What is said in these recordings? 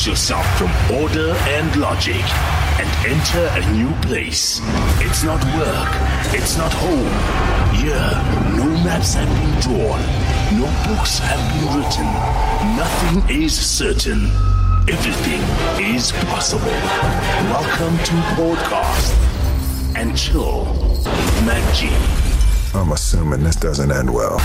Detach yourself from order and logic and enter a new place. It's not work. It's not home. Here, no maps have been drawn. No books have been written. Nothing is certain. Everything is possible. Welcome to Podcast and Chill. Mac G. I'm assuming this doesn't end well.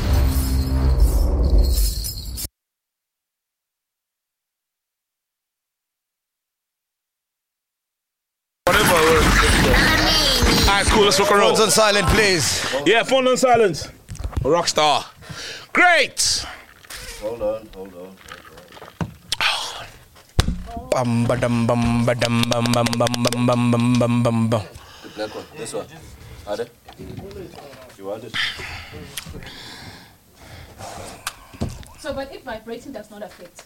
Alright, cool, let's rock and roll. Phones on silent, please. Yeah, phone on silent. Rockstar. Great. Hold on. Bum ba dum bum ba dum bum bum bum bum bum bum bum bum bum. The black one, this one. Harder. You want it? So, but if vibrating does not affect.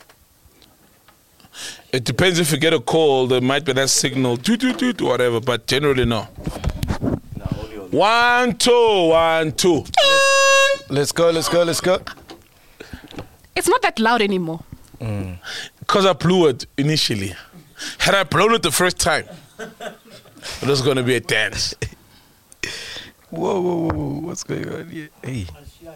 It depends if you get a call, there might be that signal, toot, whatever, but generally no. No, only on. 1, 2, 1, 2. Let's go. It's not that loud anymore. Because I blew it initially. Had I blown it the first time, it was going to be a dance. Whoa. What's going on here? Hey.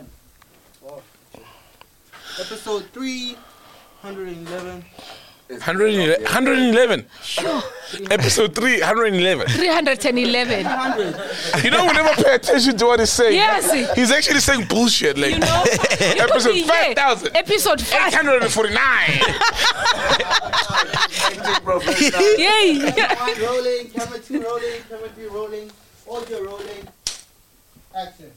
Episode 311. 111. Sure. Episode 311. 311. 100. You know, we never pay attention to what he's saying. Yes. He's actually saying bullshit. Like, You know? It could episode be, 5,000. Episode 5. 849. Yay. Rolling, camera 2 rolling, camera 3 rolling, audio rolling. Action.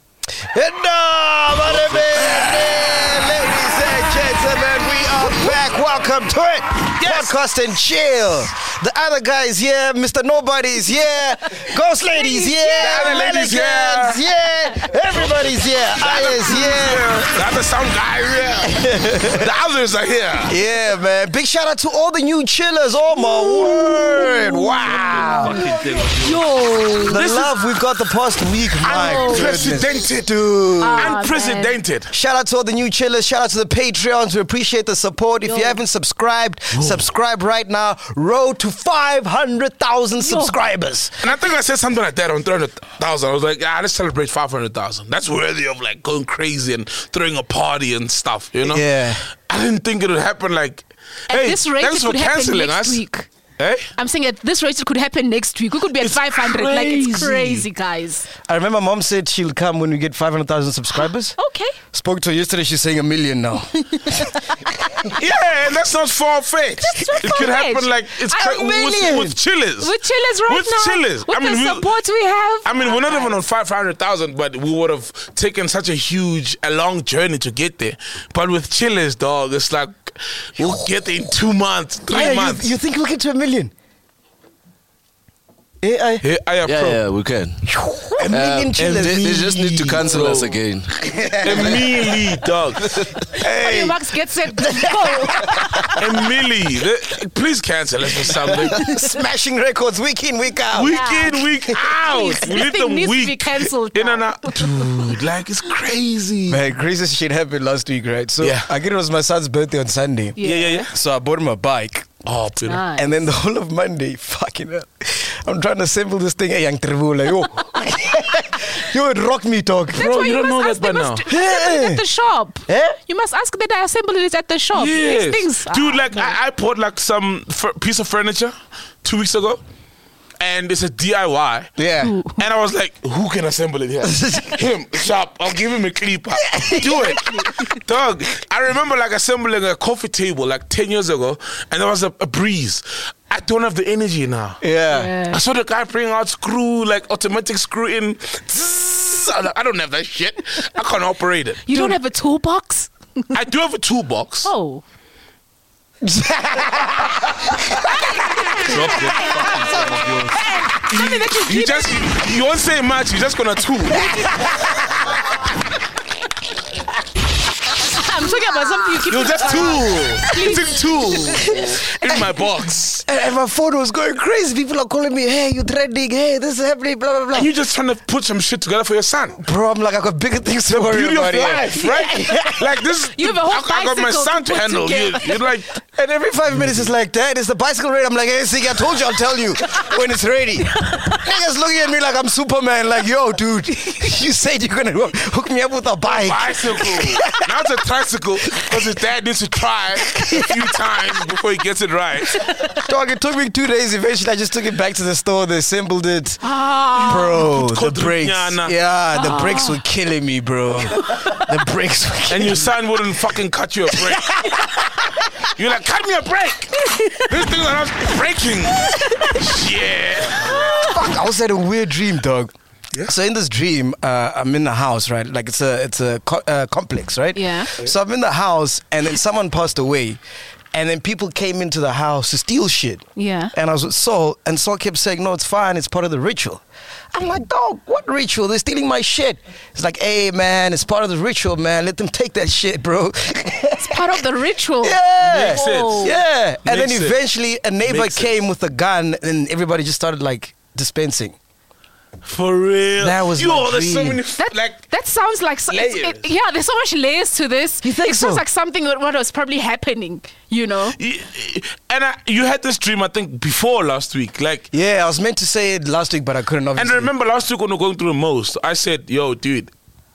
Ladies and gentlemen, we are back. Welcome to it. Yes. Podcast and Chill. The other guy's here. Mr. Nobody's here. Ghost Lady's here. The other lady's here. Mannequins here. Everybody's here. I is here. The other sound guy here. The others are here. Yeah, man. Big shout out to all the new chillers. Oh, my word. Wow. Yo. The love we've got the past week. My goodness. Unprecedented. Dude. Unprecedented. Shout out to all the new chillers. Shout out to the Patreons. We appreciate the support. If you haven't subscribed, subscribe right now. Road to 500,000 subscribers. And I think I said something like that on 300,000. I was like, let's celebrate 500,000. That's worthy of like going crazy and throwing a party and stuff, you know? Yeah. I didn't think it would happen like, At hey, this rate, thanks it for could happen canceling next us. week. Hey? I'm saying at this rate, it could happen next week. We could be at 500. Like, it's crazy. crazy, guys. I remember mom said she'll come when we get 500,000 subscribers. Okay. Spoke to her yesterday. She's saying 1 million now. Yeah, and that's not far-fetched. That's not It could far-fetched. happen like, it's with chillers. With chillers right With now. chillers. With the support we have. I mean, we're not even on 500,000, but we would have taken such a long journey to get there. But with chillers, dog, it's like we'll get there in 2 months, 3 months. You think we'll get to 1 million? AI. Hey, I approve. Yeah, we can. 1 million And chillers. they just need to cancel us again. Emily, dog. Hey. Max gets it. Go. Emily, please cancel us for something. Smashing records week in, week out. Week in, week out. Please, We this need thing them needs to be week cancelled in now. and out. Dude, like it's crazy. Man, craziest shit happened last week, right? So Yeah. I get it was my son's birthday on Sunday. Yeah. So I bought him a bike. Oh, beautiful. Nice. And then the whole of Monday, fucking hell, I'm trying to assemble this thing. Hey, young Trevula, yo. Yo, it rocked me, dog. That's Bro, why you don't know must that ask, by they now. must assemble it at the shop. Eh? You must ask that I assembled it at the shop. Yes. These things. Dude, like no. I bought like some piece of furniture 2 weeks ago. And it's a DIY. Yeah. And I was like, who can assemble it here? Him, shop. I'll give him a clipper. Do it. Dog, I remember like assembling a coffee table like 10 years ago, and there was a breeze. I don't have the energy now. Yeah. I saw the guy bring out screw, like automatic screw in. I'm like, I don't have that shit. I can't operate it. You don't have a toolbox? I do have a toolbox. Oh. You won't say much, you're just gonna tool. I'm talking about something you keep. You'll just tool. You took tool in my box. And my phone was going crazy. People are calling me, hey, you threading, hey, this is happening, blah, blah, blah. And you're just trying to put some shit together for your son. Bro, I'm like, I got bigger things to worry Beauty about of here. life, right? Like this. You have a whole I got my bicycle son to to put handle. together. You're like, And every 5 minutes it's like, Dad, is the bicycle ready? I'm like, hey, Sig, I told you I'll tell you when it's ready. Niggas looking at me like I'm Superman. Like, yo, dude, you said you're going to hook me up with a bike. Bicycle. Now it's a tricycle because his dad needs to try a few times before he gets it right. Dog, it took me 2 days. Eventually, I just took it back to the store. They assembled it. Bro, the brakes. Yeah, the brakes were killing me, bro. The brakes were killing And your son wouldn't fucking cut you a break. You're like, cut me a break. This thing are not breaking. Yeah. Fuck, I was had a weird dream, dog. Yeah. So in this dream, I'm in the house, right? Like it's a complex, right? Yeah. So I'm in the house, and then someone passed away, and then people came into the house to steal shit. Yeah. And I was with Saul, and Saul kept saying, "No, it's fine. It's part of the ritual." I'm like, dog, what ritual? They're stealing my shit. It's like, hey, man, it's part of the ritual, man. Let them take that shit, bro. It's part of the ritual. Yeah. Makes sense. Yeah. And then Makes sense. eventually a neighbor Makes came with a gun, and everybody just started like dispensing. For real. That was my there's so dream. many That sounds like Layers. yeah. There's so much layers to this. You think it sounds so? like something what was probably happening. You know. And you had this dream, I think, before last week. Like, Yeah, I was meant to say it last week, but I couldn't. and Obviously. remember last week when we were going through the most, I said, yo, dude,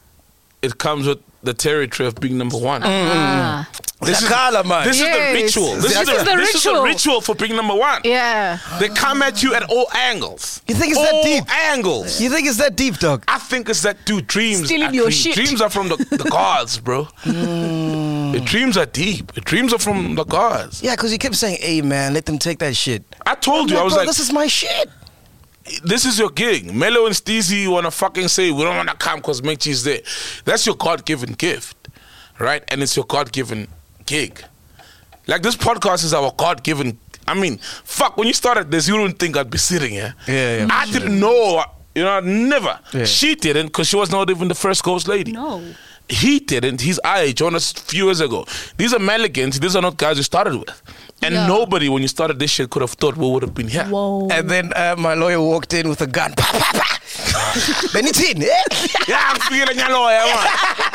it comes with the territory of being number one. This is man. This is the Yes. ritual. This is the ritual for being number one. Yeah. They come at you at all angles. You think it's that deep? All angles. You think it's that deep, dog? I think it's that, dude, dreams. Stealing are your dreams. shit. Dreams are from the gods, bro. The dreams are deep. The dreams are from the gods. Yeah, because you kept saying, hey, man, let them take that shit. I told you, I'm I was bro, like, this is my shit. this is your gig. Mello and Steezy want to fucking say, we don't want to come because Mechi's there. That's your God-given gift, right? And it's your God-given gig. Like, this podcast is our God-given. I mean, fuck, when you started this, you didn't think I'd be sitting here. Yeah. I didn't know, never. Yeah. She didn't, because she was not even the first ghost lady. No. He didn't. He's I joined us a few years ago. These are Maligans. These are not guys you started with. And Yeah. nobody, when you started this shit, could have thought we would have been here. Whoa. And then my lawyer walked in with a gun. Pa, pa, pa. Then it's in. Yeah. Yeah, I'm feeling your lawyer, man.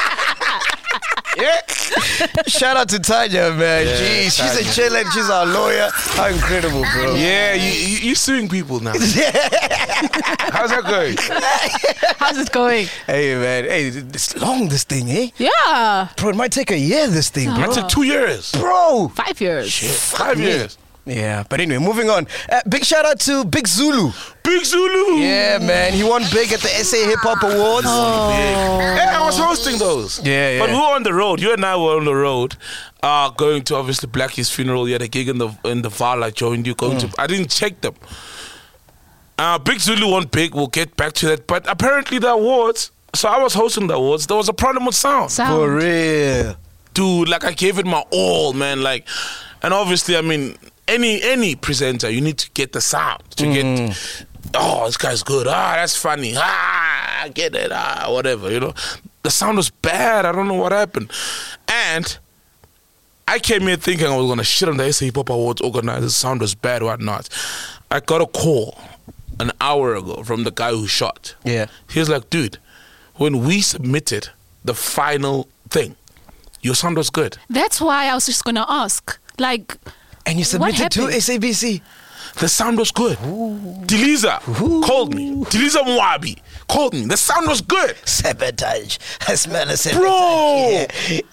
Yeah. Shout out to Tanya, man. Yeah, Jeez, she's Tanya. a chillin'. She's our lawyer. How incredible, bro. Yeah, you're suing people now. How's that going? How's it going? Hey, man. Hey, it's long, this thing, eh? Yeah. Bro, it might take a year, this thing, bro. I took 2 years. Bro. 5 years. 5 years. Yeah, but anyway, moving on. Big shout out to Big Zulu. Big Zulu. Yeah, man. He won big at the SA Hip Hop Awards. Yeah, I was hosting those. Yeah. But we were on the road. You and I were on the road, going to obviously Blackie's funeral. You had a gig in the Val. I joined you. I didn't check them. Big Zulu won big. We'll get back to that. But apparently the awards. So I was hosting the awards. There was a problem with sound. For real. Dude, like I gave it my all, man. Like, and obviously, I mean, any presenter, you need to get the sound to get. Oh, this guy's good. That's funny. I get it. Whatever, you know. The sound was bad. I don't know what happened. And I came here thinking I was gonna shit on the SA Hip Hop Awards organizer. The sound was bad, whatnot. I got a call an hour ago from the guy who shot. Yeah. He was like, dude, when we submitted the final thing, your sound was good. That's why I was just gonna ask. Like, And you submitted to happened? SABC. The sound was good. Deliza called me. Deliza Mwabi called me. The sound was good. Sabotage. I smell a sabotage. Bro!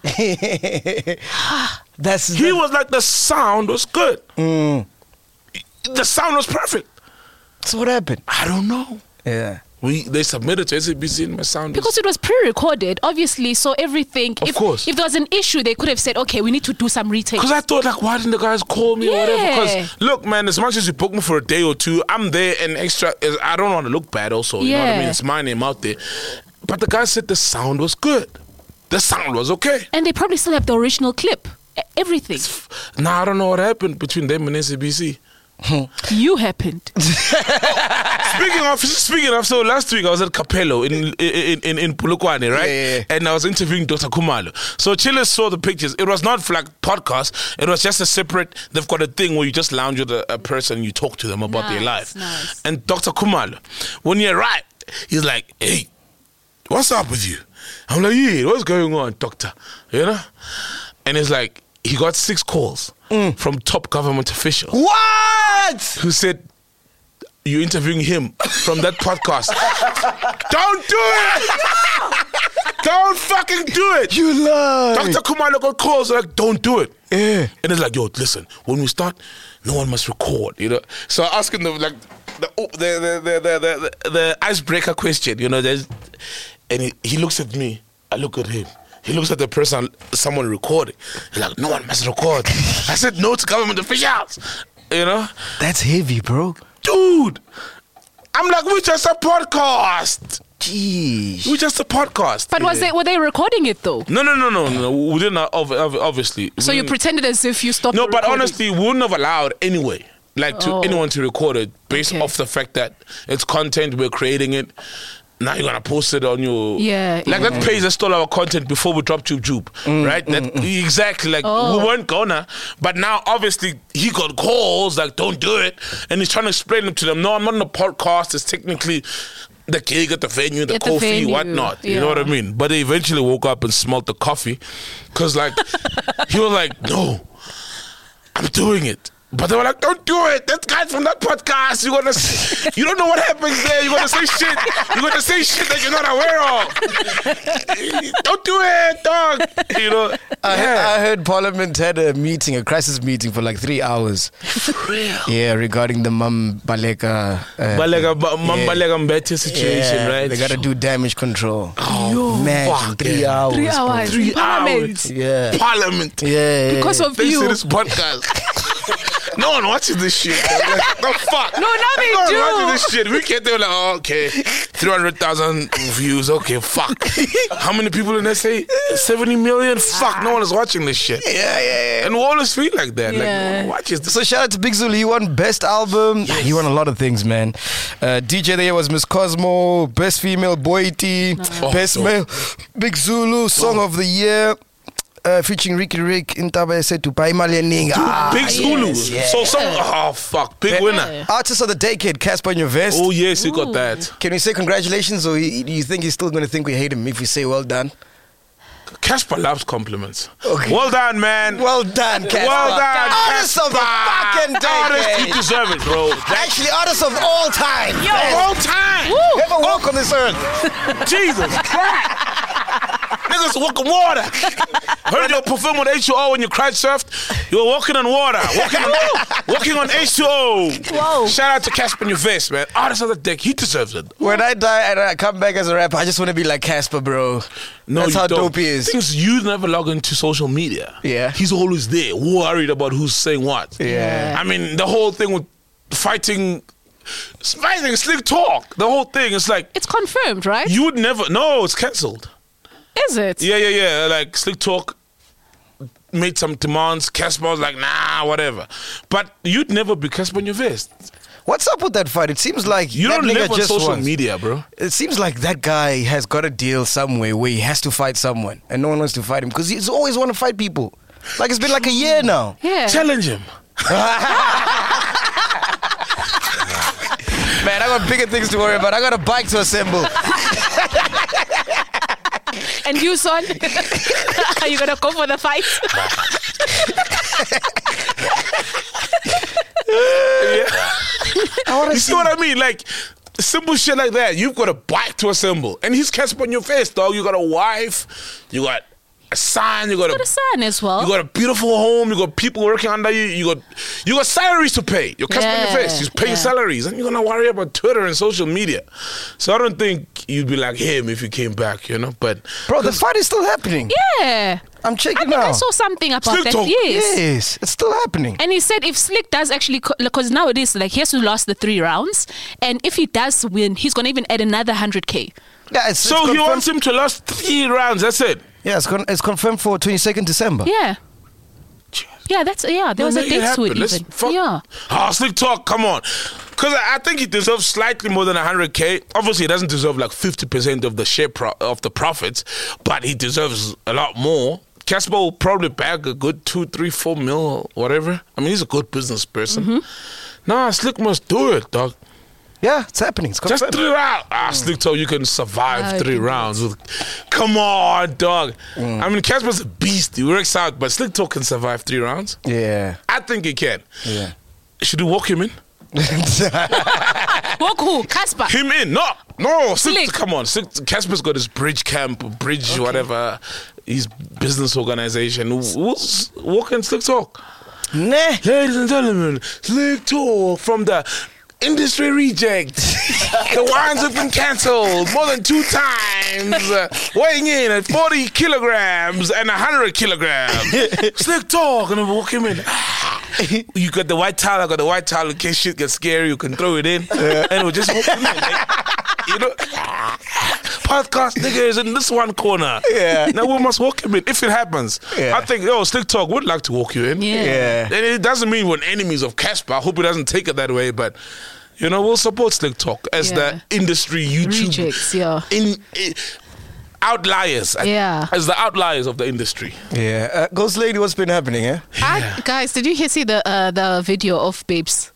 That's He was like, the sound was good. The sound was perfect. So what happened? I don't know. Yeah. They submitted to SABC and my sound was... because it was pre-recorded, obviously, so everything. Of course. If there was an issue, they could have said, okay, we need to do some retakes. Because I thought, like, why didn't the guys call me or whatever? Yeah. Because, look, man, as much as you book me for a day or two, I'm there and extra. I don't want to look bad also. You know what I Yeah. mean? It's my name out there. But the guy said the sound was good. The sound was okay. And they probably still have the original clip. Everything. Now, I don't know what happened between them and SABC. You happened. Speaking of, so last week I was at Capello in Polokwane, right? Yeah. And I was interviewing Dr. Khumalo. So Chillers saw the pictures. It was not for like podcast. It was just a separate. They've got a thing where you just lounge with a person and you talk to them about their life. Nice. And Dr. Khumalo, when he arrived, he's like, "Hey, what's up with you?" I'm like, "Yeah, what's going on, doctor?" You know? And it's like, he got 6 calls from top government officials What? who said, "You're interviewing him from that podcast. Don't do it! Don't fucking do it!" You lie. Dr. Kumalo got calls like, "Don't do it." Yeah. And it's like, "Yo, listen, when we start, no one must record, you know." So I asking them like the icebreaker question, you know. And he looks at me. I look at him. He looks at the person, someone recording. He's like, "No one must record." I said, "No to government officials," you know. That's heavy, bro. Dude, I'm like, we're just a podcast. Jeez. We're just a podcast. But were they recording it though? No. We didn't, obviously. So you pretended as if you stopped. No, the but recording. honestly, we wouldn't have allowed anyway. Like to anyone to record it based Okay. off the fact that it's content, we're creating it. Now you're gonna post it on your like that page that stole our content before we dropped Jube, right? Exactly, like we weren't gonna, but now obviously he got calls like, "Don't do it," and he's trying to explain to them, "No, I'm not on a podcast. It's technically the gig at the venue, the coffee, whatnot." You know what I mean? But they eventually woke up and smelled the coffee, because like he was like, "No, I'm doing it." But they were like, "Don't do it. That guy's from that podcast. You don't know what happens there. You're gonna say shit. You're gonna say shit that you're not aware of. Don't do it, dog." You know. I heard Parliament had a meeting, a crisis meeting for like 3 hours. Real. Yeah, regarding the Mambaleka. Mambaleka Mbete situation, right? They gotta do damage control. Oh, man, fuck 3 yeah. hours. 3 hours. 3 Parliament. hours. Yeah. Parliament. Yeah. Because of They you. see this podcast. No one watches this shit. I'm like, the fuck? No, now they no do. one watches this shit. We get there like, "Oh, okay, 300,000 views. Okay, fuck. How many people in there say 70 million? Fuck, no one is watching this shit." Yeah. And we always feel like that. Yeah. Like, no one watches this. So shout out to Big Zulu. He won Best Album. Yes. He won a lot of things, man. DJ there was Miss Cosmo. Best Female, Boity. Best dope. Male, Big Zulu. Song of the Year. Featuring Ricky Rick. Intaba said to Pai Malianinga. Big Zulu. yes. So oh fuck, big winner. Artist of the Decade, Casper in your vest. Oh yes, he got that. Can we say congratulations, or you think he's still going to think we hate him if we say well done? Casper loves compliments. Okay. Well done, man. Well done, Casper. Well done, Artist of the fucking Artist, you decade. deserve it, bro. Actually, artist of all time. All time. Never walk on this earth. Jesus Christ. Niggas walk on water. Heard you perform on H2O when you crowd surfed. You were walking on water. Walking on H2O. Whoa. Shout out to Casper in your vest, man. Artist of the deck. He deserves it. When I die and I come back as a rapper, I just want to be like Casper, bro. No, That's you how don't. dope he is. Things you never log into social media. Yeah. He's always there, worried about who's saying what. Yeah. I mean, the whole thing with fighting Slick Talk. The whole thing is like, It's confirmed, right? you would never. No, it's cancelled. Is it? Yeah. Like Slick Talk made some demands. Casper was like, nah, whatever. But you'd never be Casper in your vest. What's up with that fight? It seems like You that don't nigga live on just social wants. media, bro. It seems like that guy has got a deal somewhere where he has to fight someone, and no one wants to fight him because he's always want to fight people. Like it's been like a year now. Yeah. Challenge him. Man, I got bigger things to worry about. I got a bike to assemble. And you, son? Are you gonna go for the fight? You see what I mean? Like, simple shit like that. You've got a bike to assemble. And he's Casper on your face, dog. You got a wife. You got a son. You got Got a son as well. You got a beautiful home. You got people working under you. You got salaries to pay. You're Casper on your face. You're paying salaries. And you're going to worry about Twitter and social media. So I don't think you'd be like him if you came back, you know? But Bro, the fight is still happening. Yeah. I'm I checking think now. I saw something about Slick that. Talk. Yes. Yes, it's still happening. And he said if Slick does actually, because nowadays, like, he has to last the 3 rounds. And if he does win, he's going to even add another 100K. Yeah, it's so he confirmed. wants him to last 3 rounds. That's it. Yeah, it's confirmed for 22nd December. Yeah. Yeah, there was a Make it date to it happen. Let's even. fuck- Yeah. Oh, Slick Talk, come on. Because I think he deserves slightly more than 100K. Obviously, he doesn't deserve like 50% of the share of the profits, but he deserves a lot more. Casper will probably bag a good 2, 3, 4 mil, whatever. I mean, he's a good business person. Nah, Slick must do it, dog. Yeah, it's happening. It's Just confirmed. 3 rounds. Slick Talk, you can survive 3 rounds with come on, dog. I mean, Casper's a beast. He works out, but Slick Talk can survive 3 rounds. Yeah. I think he can. Yeah. Should we walk him in? Walk who? Casper. Him in? No. Slick. Come on. Casper's got his bridge camp, whatever, his business organization. Who's walking Slick Talk? Nah. Ladies and gentlemen, Slick Talk from the industry reject. The wines have been cancelled more than 2 times. Weighing in at 40 kilograms and 100 kilograms. Slick Talk, and I walk him in. You got the white towel, I got the white towel. In case shit gets scary, you can throw it in. And we'll just walk him in. Like, you know, podcast nigga is in this one corner. Yeah. Now we must walk him in if it happens. Yeah. I think, Slick Talk would like to walk you in. Yeah. And it doesn't mean we're enemies of Casper. I hope he doesn't take it that way, but we'll support Slick Talk as the industry YouTube Rejects, yeah. Outliers. Yeah. As the outliers of the industry. Yeah. Ghost Lady, what's been happening, eh? Guys, did you see the video of Babes?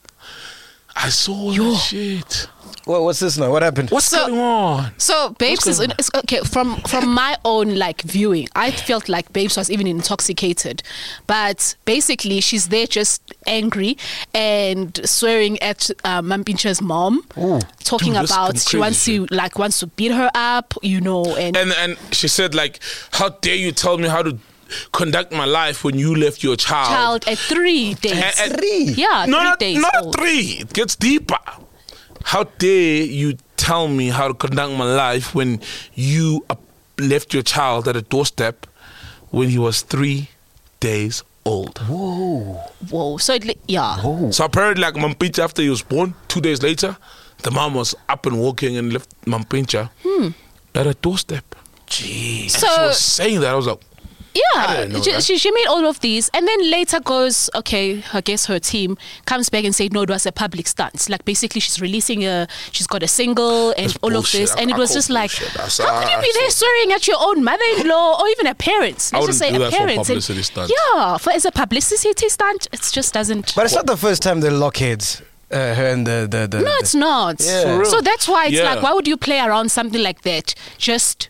I saw that shit. What's this now? What happened? What's going on? So Babes is okay. From my own viewing, I felt like Babes was even intoxicated, but basically she's there just angry and swearing at Mampincha's mom, talking Dude, this about is she wants to beat her up, and she said how dare you tell me how to conduct my life when you left your child at 3 days. At 3? Yeah, no, 3 days not old. 3. It gets deeper. How dare you tell me how to conduct my life when you left your child at a doorstep when he was 3 days old? Whoa. So So apparently, Mampincha, after he was born, 2 days later, the mom was up and walking and left Mampincha at a doorstep. Jeez. So she was saying that. I was like, I didn't know that. she made all of these, and then later goes, okay, I guess her team comes back and said, no, it was a public stunt. Basically, she's releasing she's got a single and That's all bullshit. of this, and it I was call just bullshit. how could you be there swearing at your own mother-in-law or even a parent? Let's just say wouldn't do a that for a parent. publicity stunt. Yeah, as a publicity stunt, it just doesn't. But it's not the first time they're lockheads. Her and the No, it's not. Yeah. For real. So that's why it's Yeah. why would you play around something like that? Just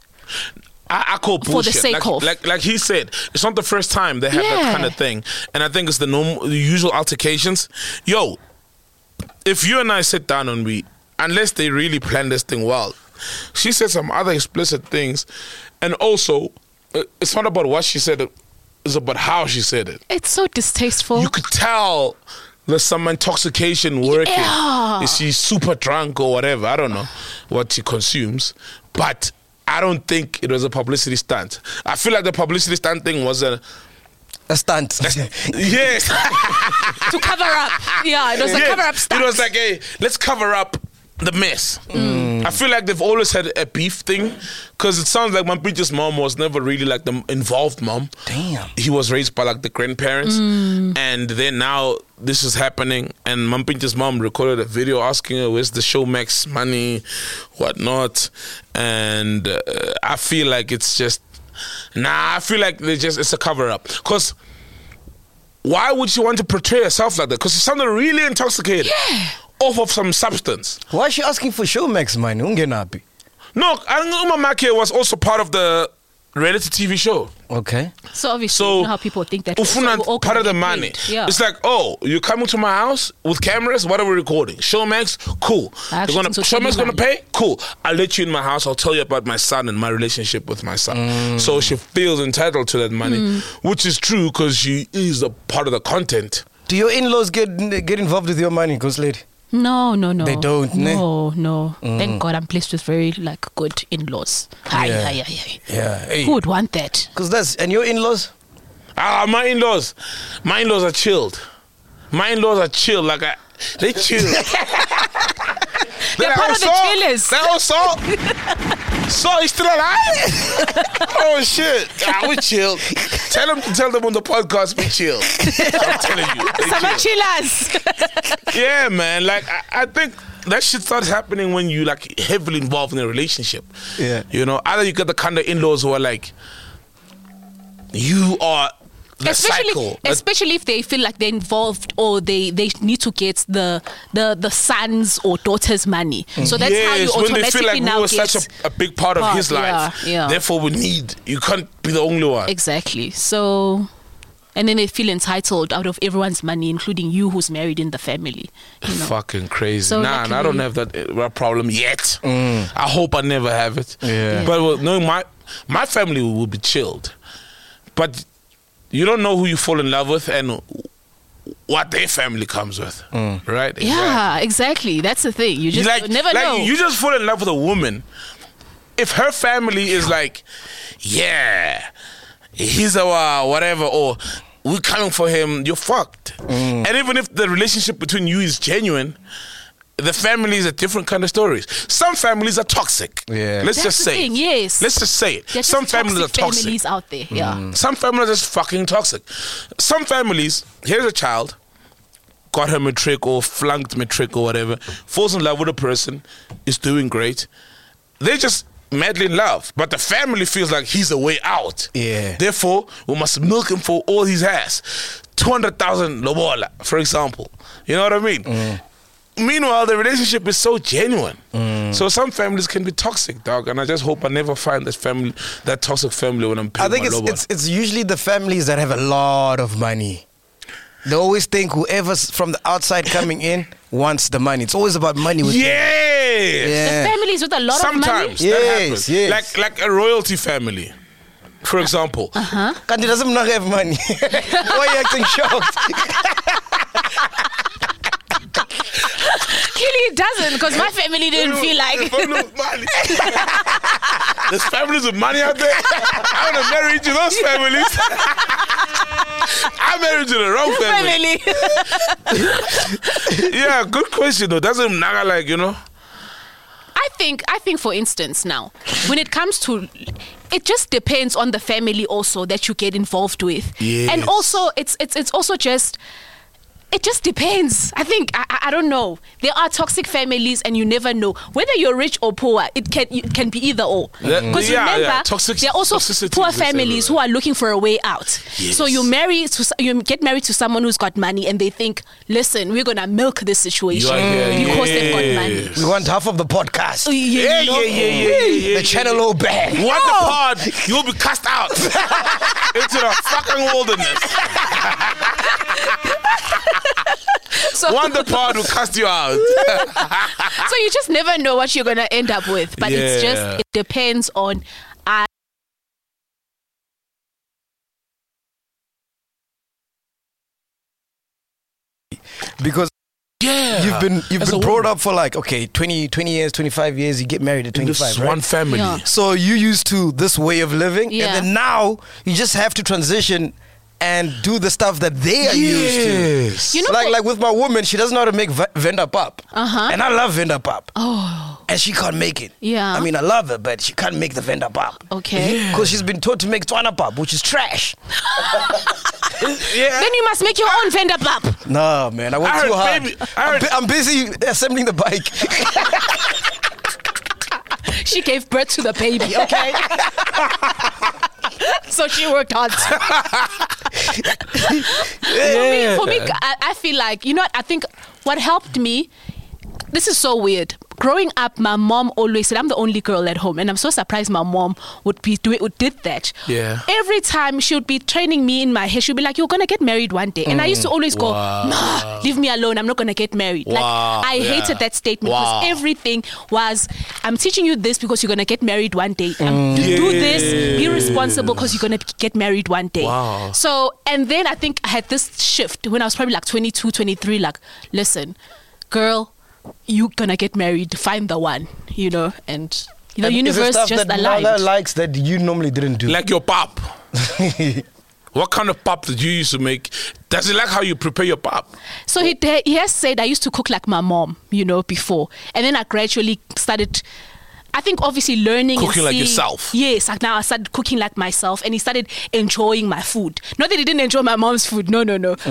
I call bullshit. For the sake of. Like he said, it's not the first time they have that kind of thing. And I think it's the usual altercations. Yo, if you and I sit down and unless they really plan this thing well, she said some other explicit things. And also, it's not about what she said, it's about how she said it. it's so distasteful. You could tell there's some intoxication working. Yeah. Is she super drunk or whatever? I don't know what she consumes. But I don't think it was a publicity stunt. I feel like the publicity stunt thing was a stunt. yes. to cover up. Yeah, it was a cover up stunt. It was like, hey, let's cover up the mess. I feel like they've always had a beef thing because it sounds like Mampincha's mom was never really the involved mom. Damn. He was raised by the grandparents, and then now this is happening, and Mampincha's mom recorded a video asking her where's the Showmax money, whatnot, and I feel like it's just I feel like it's a cover up because. Why would she want to portray herself like that? Because she sounded really intoxicated. Off of some substance. Why is she asking for Showmax money? Ungenapi. No, Umamake was also part of the reality TV show. Okay. So obviously, you know how people think that Ufuna we're all part of the gonna get money. paid. Yeah. It's like, you're coming to my house with cameras. What are we recording? Showmax, cool. I actually think so, Showmax gonna money. pay, cool. I'll let you in my house. I'll tell you about my son and my relationship with my son. So she feels entitled to that money, which is true because she is a part of the content. Do your in-laws get involved with your money, Ghost Lady? No. They don't, ne? No. Thank God I'm blessed with very good in-laws. Yeah. Aye. Yeah. Hey. Who would want that? And your in-laws? My in-laws are chilled. My in-laws are chill. They chill. They're part of the chillers. They also. So he's still alive? Oh shit! We chill. Tell them on the podcast we chill. I'm telling you. Some chillers. Yeah, man. I think that shit starts happening when you heavily involved in a relationship. Yeah. Either you get the kind of in-laws who are you are cycle. Especially if they feel like they're involved or they need to get the son's or daughter's money. So that's how you Yes, when they automatically feel like now we were get such a big part of his life. Yeah. Therefore, you can't be the only one. Exactly. So, and then they feel entitled out of everyone's money, including you who's married in the family. You know? Fucking crazy. So nah, and I don't luckily- have that problem yet. I hope I never have it. Yeah. But well, no, my family will be chilled. But you don't know who you fall in love with and what their family comes with. Right? Yeah, exactly. That's the thing. You just never know. You just fall in love with a woman. If her family is like, yeah, he's our whatever, or we're coming for him, you're fucked. And even if the relationship between you is genuine, the families are different kind of stories. Some families are toxic. Yeah. Let's That's just the say thing, it. yes. Let's just say it. There's Some just families are toxic. families out there. Yeah. Some families are just fucking toxic. Some families, here's a child, got her matric or flunked matric or whatever, falls in love with a person, is doing great. They're just madly in love, but the family feels like he's a way out. Yeah. Therefore, we must milk him for all he has. 200,000 lobola, for example. You know what I mean? Meanwhile, the relationship is so genuine. So some families can be toxic, dog, and I just hope I never find that toxic family when I'm I paying think my lobola. it's usually the families that have a lot of money. They always think whoever's from the outside coming in wants the money. It's always about money. With Yes. Yeah. The families with a lot of money. Sometimes that Yes, happens. yes. Like a royalty family, for example. Kanti doesn't not have money. Why are you acting shocked? Clearly it doesn't, because my family didn't feel like. Family with money. There's families with money out there. I want to marry into those families. I'm married to the wrong family. Yeah, good question though. Doesn't naga like, you know? I think for instance now, when it comes to, it just depends on the family also that you get involved with. Yes. And also it's also just, it just depends. I think I don't know. There are toxic families, and you never know whether you're rich or poor. It can be either or. Because Yeah, remember, toxic- there are also toxicity poor is families who everywhere. are looking for a way out. Yes. So you get married to someone who's got money, and they think, listen, we're gonna milk this situation You are here, because they've got money. yes. We want half of the podcast. Yeah. The Channel O bag. One the pod, you'll be cast out into the fucking wilderness. So, One the pod will cast you out. so you just never know what you're gonna end up with. But it's Yeah. just, it depends on. Because Yeah. you've been As a brought woman. up for like, okay, 20 years, 25 years, you get married at in 25, this right? one family. Yeah. So you used to this way of living, Yeah. and then now you just have to transition and do the stuff that they are used to. Yes. You know, Like with my woman, she doesn't know how to make venda pap. And I love venda pap. oh, And she can't make it. Yeah. I mean, I love her, but she can't make the venda pap. okay. Because she's been taught to make twana pap, which is trash. Then you must make your own vendor pap. No, man, I went I heard too hard. baby- I heard- I'm busy assembling the bike. She gave birth to the baby. Okay. So she worked hard. For me, I feel like, you know what, I think what helped me, this is so weird. Growing up, my mom always said, I'm the only girl at home, and I'm so surprised my mom would did that. Yeah. Every time she would be training me in my head, she'd be like, you're gonna get married one day. And I used to always go, nah, leave me alone, I'm not gonna get married. Wow. Like, I hated that statement, because everything was, I'm teaching you this because you're gonna get married one day. Do this, be responsible because you're gonna get married one day. Wow. So, and then I think I had this shift when I was probably like 22, 23, like, listen, girl, you gonna get married, find the one, you know, and the And is it universe stuff just that aligned. mother likes that you normally didn't do. Like your pap. What kind of pap did you used to make? Does he like how you prepare your pap? So he has said I used to cook like my mom, you know, before, and then I gradually started I think obviously learning and Cooking like seeing- yourself. Yes, like now I started cooking like myself, and he started enjoying my food. Not that he didn't enjoy my mom's food. No.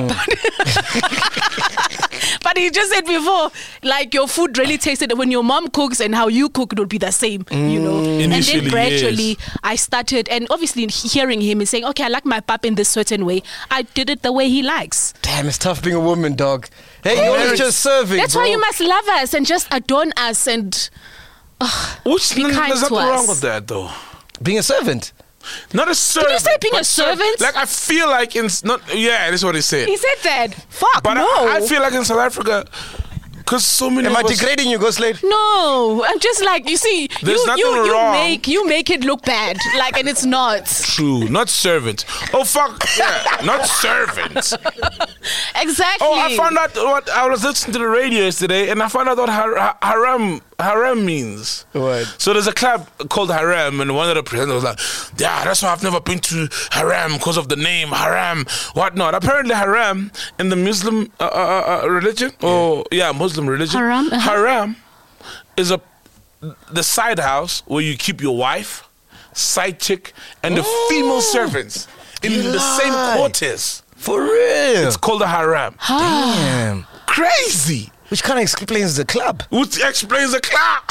But he just said before, like your food really tasted when your mom cooks and how you cook, it would be the same, you know. And Initially, then gradually, yes. I started, and obviously hearing him and saying, okay, I like my pap in this certain way. I did it the way he likes. Damn, it's tough being a woman, dog. Hey, you're just serving. That's bro. why you must love us and just adorn us and Which be kind there's to nothing wrong us. with that though. being a servant. Not a servant. say being but a servant? Like I feel like in not. Yeah, that's what he said. he said that. Fuck, But no. I feel like in South Africa, because so many Am of I us, degrading you, Go Slade? No, I'm just like, you see, There's nothing wrong. you make it look bad, like, and it's not. true, not servant. Oh fuck, yeah, not servant. Exactly. Oh, I found out what I was listening to the radio yesterday, and I found out what haram means. What? So there's a club called Haram, and one of the presenters was like, "Yeah, that's why I've never been to Haram because of the name Haram, whatnot." Apparently, Haram in the Muslim religion, Muslim religion, Haram, Haram is the side house where you keep your wife, side chick, and the female servants in the same quarters. For real? It's called a Haram. Damn. Crazy. Which kind of explains the club. Which explains the club.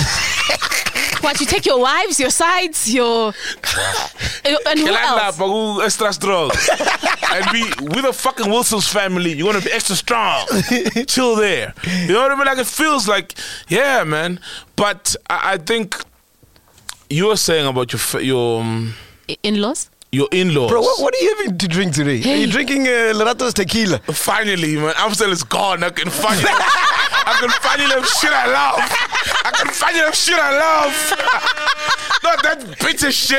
What, you take your wives, your sides, your... and who else? Extra strong. And be with the fucking Wilson's family. You want to be extra strong. Chill there. You know what I mean? Like it feels like, yeah, man. But I think you were saying about your In-laws? your in-laws. Bro, what are you having to drink today? Are you drinking Leratos tequila? Finally, man, Amstel is gone. I can finally have shit I love. I can finally have shit I love. Not that bitter shit.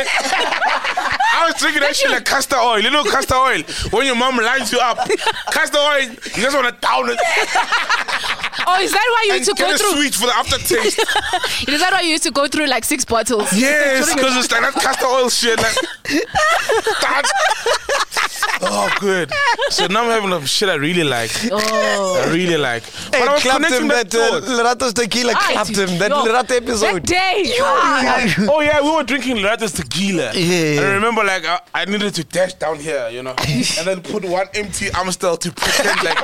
I was drinking that shit like castor oil. You know castor oil? When your mom lines you up. Castor oil, you just want to down it. Oh, is that why you And used to get go a through... sweet for the aftertaste. Is that why you used to go through like 6 bottles? Yes, because it's like that castor oil shit. Like, that. Oh, good. So now I'm having a shit I really like. Oh. I really like. But Hey, I was clapped him connecting that that thought. Leratos tequila. Clapped him that Yo, Lerato That episode. day. Oh yeah, we were drinking Leratos tequila. Yeah. And I remember like I needed to dash down here, you know, and then put one empty Amstel to pretend like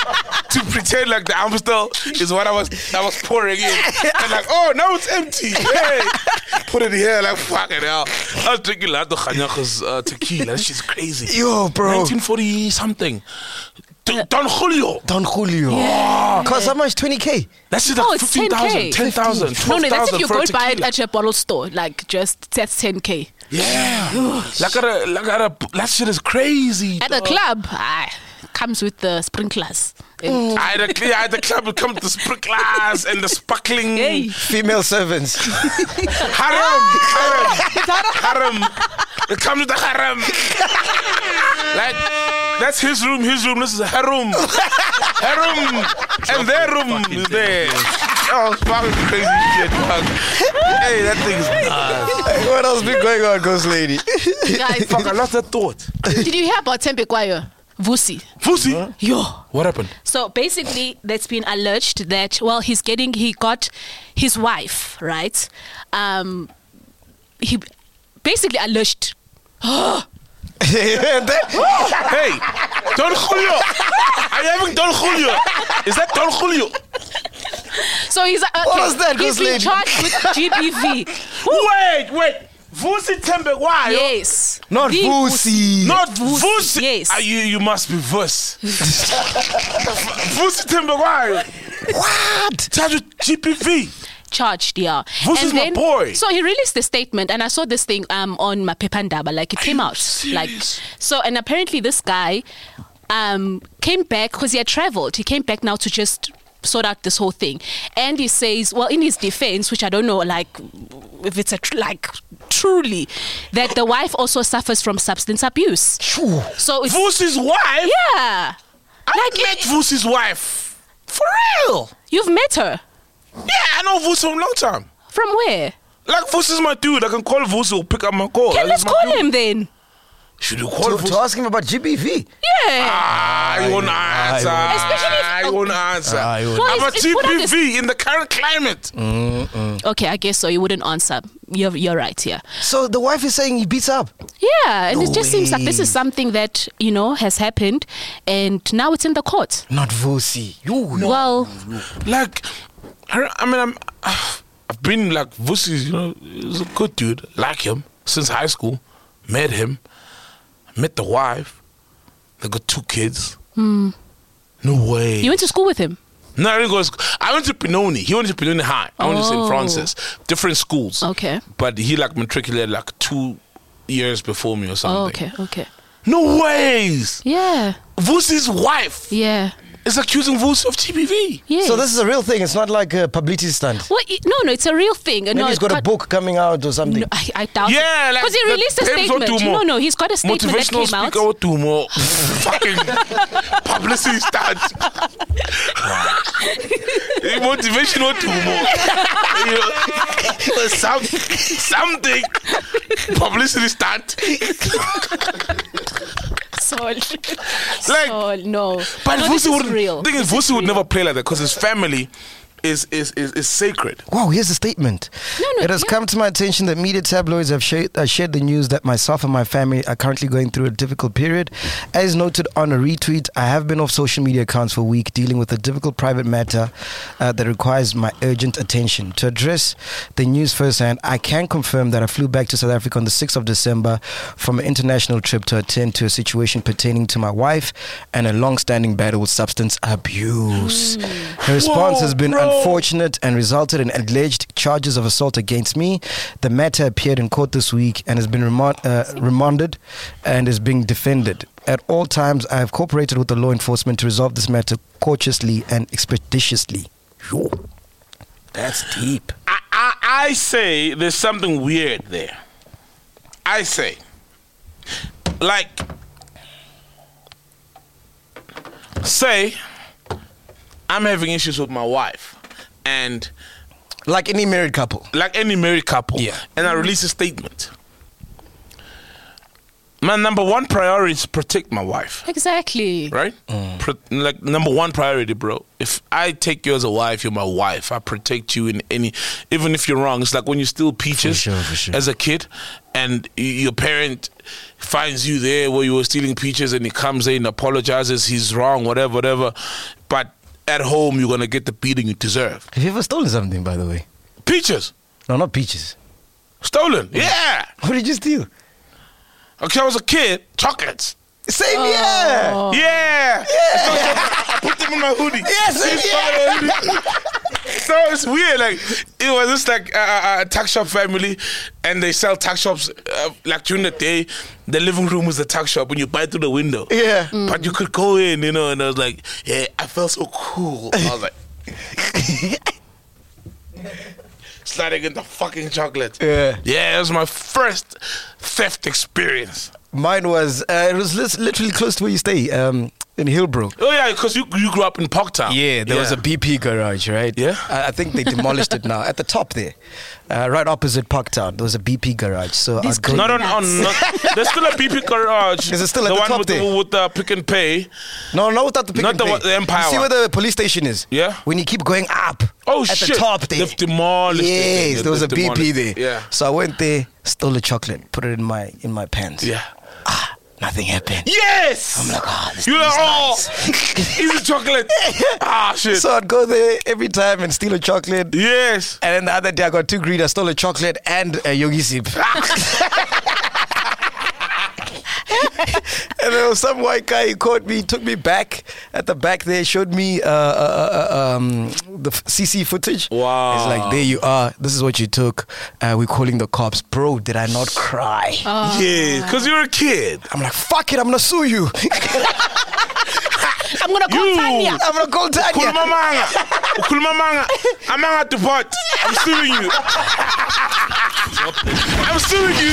the Amstel is what I was pouring in. And like, oh, now it's empty. Hey, put it here, like fucking hell. I was drinking Lerato Khanyako's tequila. That shit's crazy. Yo, bro. 1940 something. Don Julio. Don Julio. Cost how much? 20K? That's just Oh, like it's 15,000, 10K. 10,000, 12,000 No, that's if you for go a buy it tequila. at your bottle store. Like, just that's 10K. Yeah. That shit is crazy. At the club, comes with the sprinklers. At the club, it comes with the sprinklers and the sparkling Hey. Female servants. harem. It comes with the harem. Like, that's his room. This is a harem. And their room is there. Oh, fucking crazy shit, dog. Hey, that thing is nuts. Hey, what else been going on, Ghost Lady? Guys, Fuck, I lost that thought. did you hear about Tempe Kwayo? Vusi. Fusi, Yo. what happened? So basically, that's been alleged that, well, he got his wife, right? He basically alleged. Hey, Don Julio. Are you having Don Julio? Is that Don Julio? So he's okay, What was that, he's Ghost been Lady? charged with GBV. Wait. Vusi Tembe, why? Yes. Not The Vusi. Not Vusi. Yes. You must be Vus. Vusi Tembe, why? What? Charge with GPV. Charged, yeah. Vusi is my boy. So he released a statement, and I saw this thing on my Pepandaba, like it came out, like so. And apparently, this guy came back because he had traveled. He came back now to just sort out this whole thing, and he says, well, in his defense, which I don't know, like if it's truly, that the wife also suffers from substance abuse. So it's Vusi's wife? yeah, I met Vusi's wife. For real? you've met her Yeah, I know Vusi from a long time. from where? Like, Vusi's my dude. I can call Vusi or pick up my call. Okay, Like, let's he's my call dude. him then. Should you call To ask him about GBV. Yeah. You won't answer. Especially if- You won't answer. Well, I'm a it's put on this- GBV in the current climate. Okay, I guess so. You wouldn't answer. You're right. Yeah. So the wife is saying he beats up. Yeah, and it just seems like this way. is something that has happened, and now it's in the court. Not Vusi. You. Well, Like, I mean, I've been like Vusi, he's a good dude. Like him since high school. Met him. Met the wife. They got 2 kids. No way. you went to school with him. No, I didn't go to school. I went to Pinoni. He went to Pinoni High. I went to St. Oh. Francis. Different schools. Okay. But he like matriculated like 2 years before me or something. Oh, okay. No ways. Yeah, Vusi's wife yeah, is accusing Vusi of GBV. yeah. So this is a real thing. It's not like a publicity stunt. Well, no, it's a real thing. Maybe he's got a book coming out or something. No, I doubt Yeah, it. like Because he the released a tapes will statement. do more. No, he's got a statement that Motivational came out. speaker will do more fucking publicity stunts. Motivation will do more. Something publicity stunt. Sol, no. But no, this Vusi is would. real. Thing is, This Vusi would real. never play like that because his family is sacred. Wow, here's a statement. No, It has yeah. come to my attention that media tabloids have shared the news that myself and my family are currently going through a difficult period. As noted on a retweet, I have been off social media accounts for a week dealing with a difficult private matter that requires my urgent attention. To address the news firsthand, I can confirm that I flew back to South Africa on the 6th of December from an international trip to attend to a situation pertaining to my wife and a long-standing battle with substance abuse. Her response has been unfortunate and resulted in alleged charges of assault against me. The matter appeared in court this week and has been remanded and is being defended. At all times, I have cooperated with the law enforcement to resolve this matter courteously and expeditiously. Yo, that's deep. I say there's something weird there. I say, like, say I'm having issues with my wife, and Like any married couple. like any married couple, Yeah. and I release a statement. My number one priority is to protect my wife, Exactly. right? Like number one priority, bro. If I take you as a wife, you're my wife. I protect you in any, even if you're wrong. It's like when you steal peaches For sure. as a kid, and your parent finds you there where you were stealing peaches, and he comes in, apologizes, he's wrong, whatever. But at home, you're gonna get the beating you deserve. Have you ever stolen something, by the way? Peaches No, not peaches. stolen, yeah. What did you steal? Okay, I was a kid, chocolates. Same year. Yeah. I put them in my hoodie. Yes, So it's weird. Like it was just like a tax shop family, and they sell tax shops like during the day. The living room was the tax shop when you buy through the window. Yeah. But you could go in, and I was like, yeah, I felt so cool. I was like. Sliding in the fucking chocolate. Yeah. Yeah, it was my first theft experience. Mine was, it was literally close to where you stay, in Hillbrook. Oh yeah, because you grew up in Parktown. Yeah, there was a BP garage, right? Yeah. I think they demolished it now. At the top there, right opposite Parktown, there was a BP garage. So I'd go. Not there's still a BP garage. Is it still at the the one top with there? with the Pick and Pay? No, without the Pick Not and the Pay. one- the Empire You see one. where the police station is? Yeah. When you keep going up. Oh at shit! the top there. They've demolished it. Yes, there was a They've BP demolished there. it. Yeah. So I went there, stole a chocolate, put it in my pants. Yeah. Nothing happened. Yes. I'm like, this You're like, thing is oh, easy chocolate. Ah, shit. So I'd go there every time and steal a chocolate. Yes. And then the other day I got too greedy. I stole a chocolate and a Yogi Sip. And there was some white guy, he caught me, took me back at the back there, showed me the CC footage. Wow. It's like, there you are. This is what you took. We're calling the cops. Bro, did I not cry? Yeah, because you're a kid. I'm like, fuck it, I'm going to sue you. I'm gonna call Tanya. I'm going to call Tanya. Kulmamanga. Amanga to pot. I'm suing you. I'm suing you.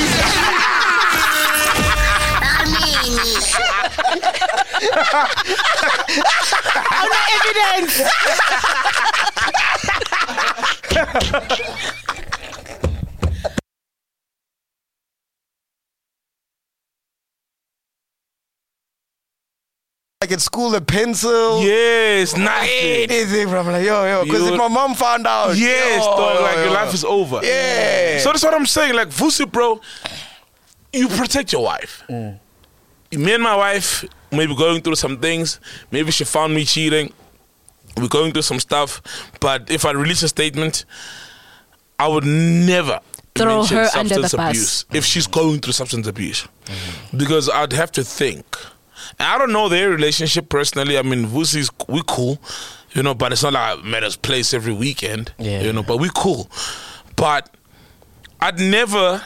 Evidence. like at school a pencil. Yes, nothing. Anything, bro. I'm like, yo, because if my mom found out, Yes, dog, like your life is over. Yeah. So that's what I'm saying. Like Vusi, bro, you protect your wife. Me and my wife maybe going through some things. Maybe she found me cheating. We're going through some stuff. But if I release a statement, I would never Throw mention her under substance the bus. abuse if she's going through substance abuse. Because I'd have to think. And I don't know their relationship personally. I mean, Vusi's, we cool, you know, but it's not like I met his place every weekend, you know, but we cool. But I'd never...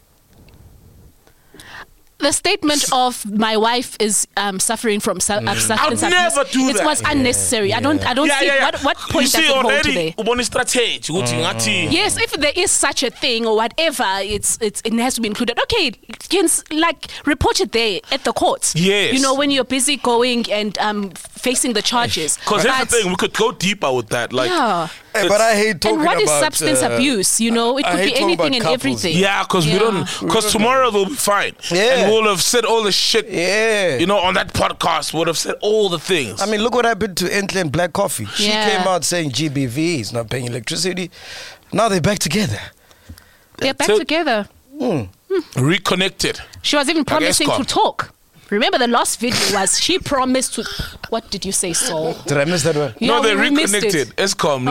The statement of my wife is suffering from substance abuse. never do It that. was unnecessary. I don't see what point you does see, it hold already, today. strategy. Yes, if there is such a thing or whatever, it has to be included. Okay, you can like report it there at the court. Yes. You know, when you're busy going and facing the charges. Because here's the But- thing, we could go deeper with that. Like, Yeah. Hey, but I hate talking And what is about substance abuse? You know, it I could hate be talking about anything and couples. everything. yeah, because we don't. Because tomorrow they'll be fine. Yeah. And we'll have said all the shit. Yeah. You know, on that podcast, we'll have said all the things. I mean, look what happened to Entle and Black Coffee. She Yeah. came out saying GBV is not paying electricity. Now they're back together. They're back So- together. reconnected. She was even promising Eskom. to talk. Remember the last video was she promised to. What did you say, Saul? Did I miss that one? Yeah, no, they we missed it. reconnected. Eskom.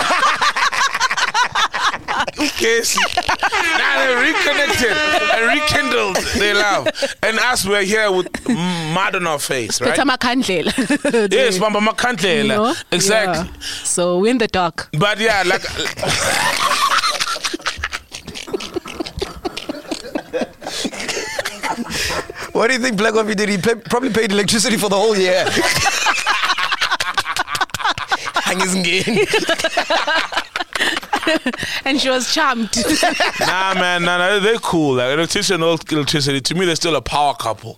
Who cares? Now they reconnected and rekindled their love. And us, we're here with mud on our face, right? Peter Makandlela. Yes, Mama Makandlela. You know? Exactly. Yeah. So we're in the dark. But yeah, like. What do you think Black Coffee did? He probably paid electricity for the whole year. And she was charmed. Nah, man, nah, they're cool. Like electrician, old electricity. To me, they're still a power couple.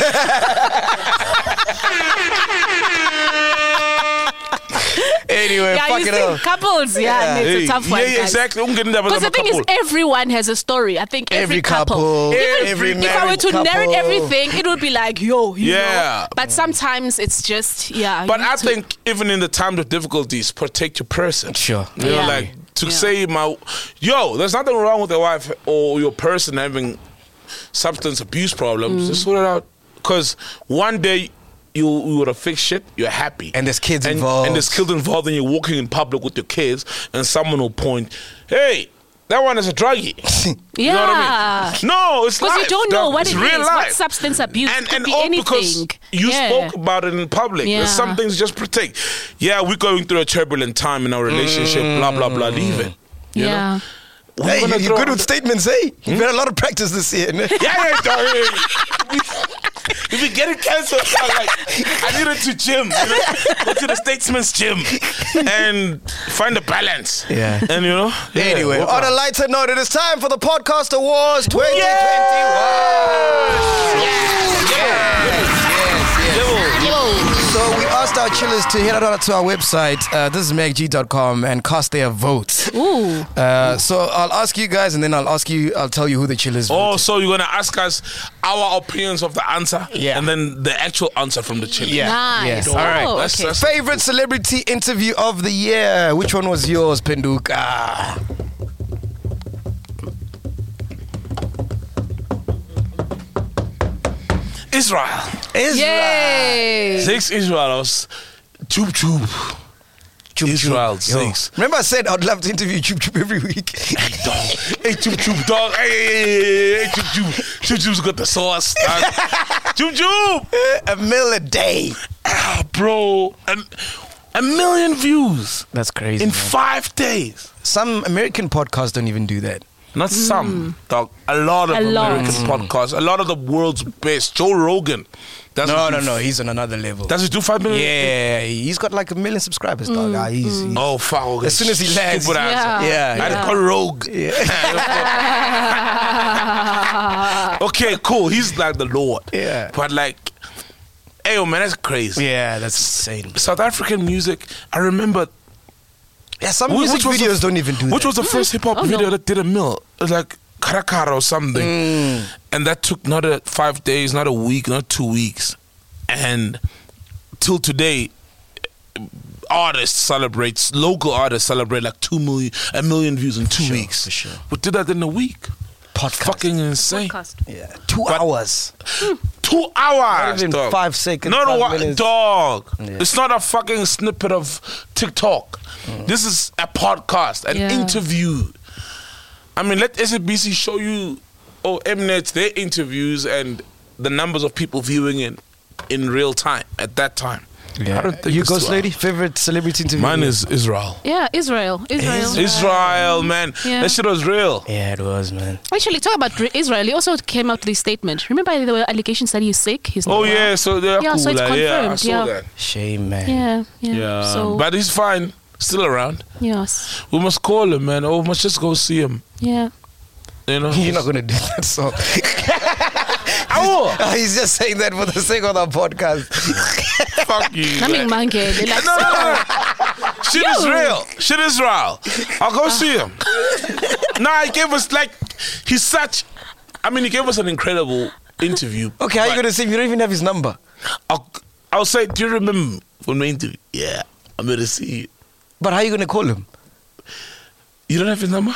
Anyway, Yeah, fuck you it see, up. couples, it's a tough one. Yeah, guys. exactly. Because the thing is, everyone has a story. I think every, Every couple, Even every if I were married to narrate couple. everything, it would be like, yo, you Yeah. know. But sometimes it's just, yeah. But you I need to- think even in the times of difficulties, protect your person. Sure. You know, Yeah. like to Yeah. say there's nothing wrong with your wife or your person having substance abuse problems. Just sort it out. Because one day you would have fixed shit, you're happy. And there's kids involved. And there's kids involved, and you're walking in public with your kids, and someone will point, hey, that one is a druggie. yeah. You know what I mean? No, it's Because you life, don't know dog. what It's it real is. life. What substance abuse could And be all anything. because you Yeah. spoke about it in public. Yeah. There's some things just protect. Yeah, we're going through a turbulent time in our relationship, blah, blah, blah, leave it. You Yeah. know? We're Hey, gonna you're throw- good with statements, eh? You've had a lot of practice this year. Yeah, dog. If we get it cancelled, like, I needed to gym. You know? Go to the Statesman's gym and find a balance. Yeah. And, you know? Yeah, Anyway, work on a out. lighter note, it is time for the Podcast Awards 2021. So we asked our chillers to head out to our website. This is MacG.com and cast their votes. Ooh. So I'll ask you guys, and then I'll tell you who the chillers. Oh, so you're gonna ask us our opinions of the answer, Yeah. and then the actual answer from the chili. Yeah. Nice. Yes. Oh, All right. okay. Favorite celebrity interview of the year. Which one was yours, Penduka? Israel. Yay. 6 Israel was Chub. Israel 6. Remember I said I'd love to interview Chup Chup every week. Hey, Chub, dog. Hey, Chub's got the sauce. Chub. A meal a day. Ah, bro. And 1 million views That's crazy. in man. 5 days. Some American podcasts don't even do that. Not some, dog. A lot of A lot. American podcasts. A lot of the world's best. Joe Rogan. No. He's on another level. Does he do 5 million? Yeah, he's got like 1 million subscribers, dog. He's Oh, fuck. Okay. As soon as he lands. Stupid answer. Yeah. I'd go rogue. Okay, cool. He's like the Lord. Yeah. But like, hey, man, that's crazy. Yeah, that's insane. South African music, I remember. Yeah, some music was videos don't even do that. Which was the first hip hop Oh, video no. that did a mill? It was like Karakara or something. And that took not 5 days, not a week, not 2 weeks. And till today, local artists celebrate like 1 million views in 2 weeks. For sure. We did that in a week. Podcast. Fucking insane. Yeah. 2 hours. 2 hours. Not even dog. 5 seconds. Not 5 a minutes. dog. Yeah. It's not a fucking snippet of TikTok. This is a podcast, an interview. I mean, let SABC show you, Mnet, their interviews and the numbers of people viewing it in real time at that time. Yeah. I don't think You it's Ghost 2 Lady, hours. favorite celebrity interview? Mine is Israel. Yeah, Israel, Israel, man. Yeah. That shit was real. Yeah, it was, man. Actually, talk about Israel. He also came out with this statement. Remember there were allegations that he's sick. He's not Oh, well. yeah, so they're Yeah, cool. so it's like, yeah, I confirmed, saw yeah. that. Shame, man. Yeah. So But he's fine. Still around. yes, We must call him, man. Or we must just go see him. yeah. You know? You're not going to do that song. He's just saying that for the sake of the podcast. Fuck you. Coming man. monkey. They like No. Shit is real. Shit is real. I'll go see him. Nah, he gave us he gave us an incredible interview. Okay, how are you but going to say if you don't even have his number? I'll say, do you remember when we interviewed? Yeah, I'm going to see you. But how are you going to call him? You don't have his number?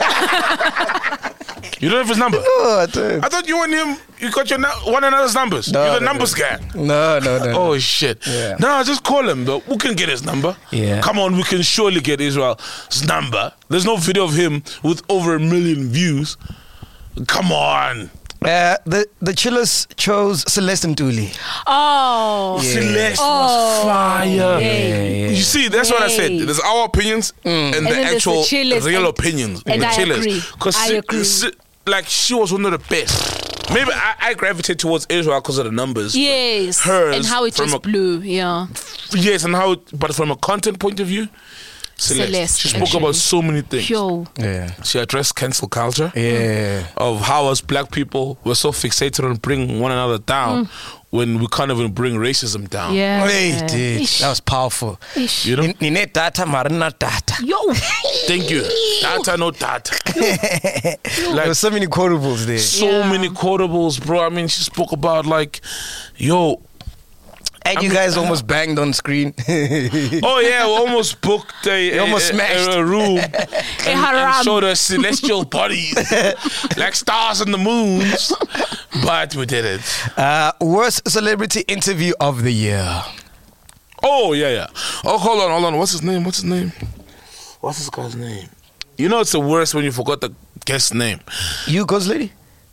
You don't have his number? No, I don't. I thought you and him, you got one another's numbers. No, You're the no, numbers gang. No. Oh, shit. Yeah. No, just call him, though. We can get his number. Yeah. Come on, we can surely get Israel's number. There's no video of him with over 1 million views. Come on. The Chillers chose Celeste Ntuli. Oh. Celeste was fire. Hey. You see, that's what I said. Hey. There's our opinions and the then there's the actual Chillers real and- opinions. and the I Chillers. agree. I agree. She was one of the best. Maybe I gravitate towards Israel because of the numbers. Yes. Hers And how it from just blew. Yeah. Yes, and but from a content point of view, Celeste. She spoke actually. about so many things. Yo. Yeah. She addressed cancel culture. Yeah. Of how us black people were so fixated on bringing one another down when we can't even bring racism down. Yeah. Hey, dude, Ish. that was powerful. Ish. You know? Nine data, marina data. Yo. Thank you. Data, no data. There Like were so many quotables there. so Yeah. many quotables, bro. I mean, she spoke about And you guys almost banged on screen. oh yeah, we almost booked almost smashed. a room and haram. showed us celestial bodies like stars and the moons, but we didn't. Worst celebrity interview of the year. Oh yeah. Oh, hold on. What's his name? What's this guy's name? You know it's the worst when you forgot the guest's name. You, Ghost Lady?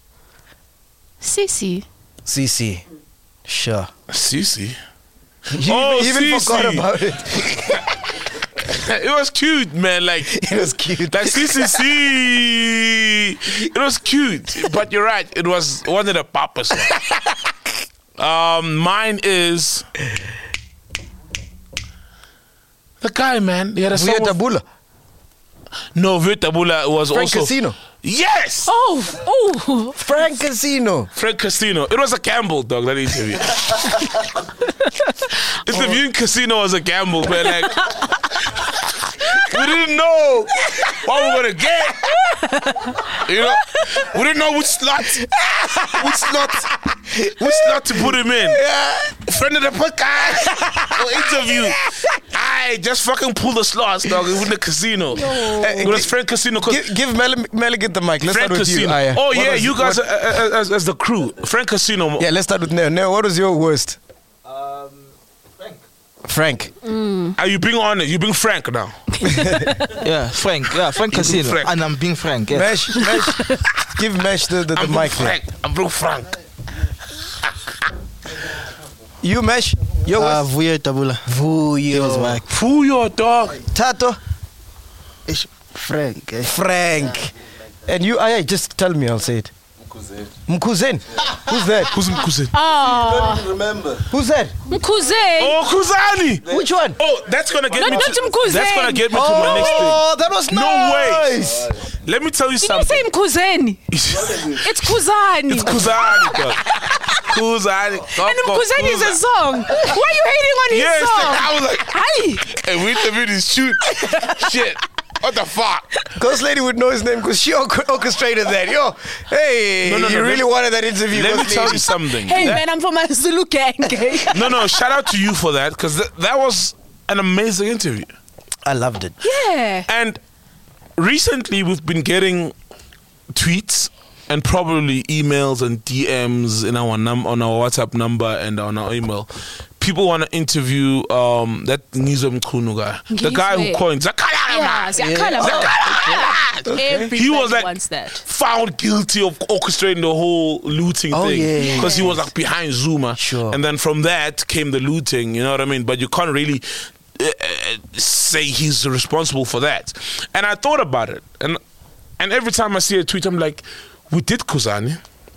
Sissy. CC. Sure. Cece. You even Cece. forgot about it. It was cute, man. Like It was cute. Like CCC. It was cute, but you're right. It was one of the papas. Mine is the guy, man. He had a song. Vuyo with- Tabula. No, Vuyo Tabula was Frank also Casino. Yes. Oh. Frank Casino. Frank Casino. It was a gamble, dog, that interview. Interviewing Casino was a gamble, man. Like, we didn't know what we were going to get. You know? We didn't know which slot to put him in. Friend of the podcast or interview. I just fucking pull the slots, dog, in the casino. It was Frank Casino. Give Meligan the mic. Let's Frank start with you. Casino. Aya. Oh, What yeah, was- you guys what- as the crew. Frank Casino. Yeah, let's start with Neo. Neo, what was your worst? Frank. Are you being honest? You being frank now? Yeah, Frank Casino. Frank. And I'm being Frank. Yeah. Mesh. Give Mesh the I'm mic there. frank. I'm being frank. You, Mesh. Your worst? Vuyo Tabula. He was Vuyo. my Who your dog? Tato. Frank. Frank. And you, Aya, just tell me, I'll say it. Mkuzen. Who's that? Who's Mkuzen? Oh. Remember. Who's that? Mkuze. Oh, Kuzani. Which one? Oh, that's gonna get me. Not Mkuzen. That's gonna get me to my next thing. Oh, that was No nice. Let me tell you Did you something. say Mkuzeni? It's Kuzani. It's Kuzani, dog. Kuzani. And Mkuzeni is a song. Why are you hating on his Yes, song? I was like, Hi. and we interviewed this shoot. Shit. What the fuck? Ghost Lady would know his name because she orchestrated that. Yo, hey, No, you really wanted that interview. Let me Ghost tell Lady. you something. Hey man, I'm from a Zulu gang. No, shout out to you for that because that was an amazing interview. I loved it. Yeah. And recently we've been getting tweets and probably emails and DMs in our on our WhatsApp number and on our email. People want to interview that Ngizwe Mchunu guy, the guy who Ngizwe. coined Zakala. Yeah, Everybody He was like wants that. found guilty of orchestrating the whole looting Oh, thing yeah. because he was like behind Zuma. Sure. And then from that came the looting. You know what I mean? But you can't really say he's responsible for that. And I thought about it, and every time I see a tweet, I'm like, we did Khuzani.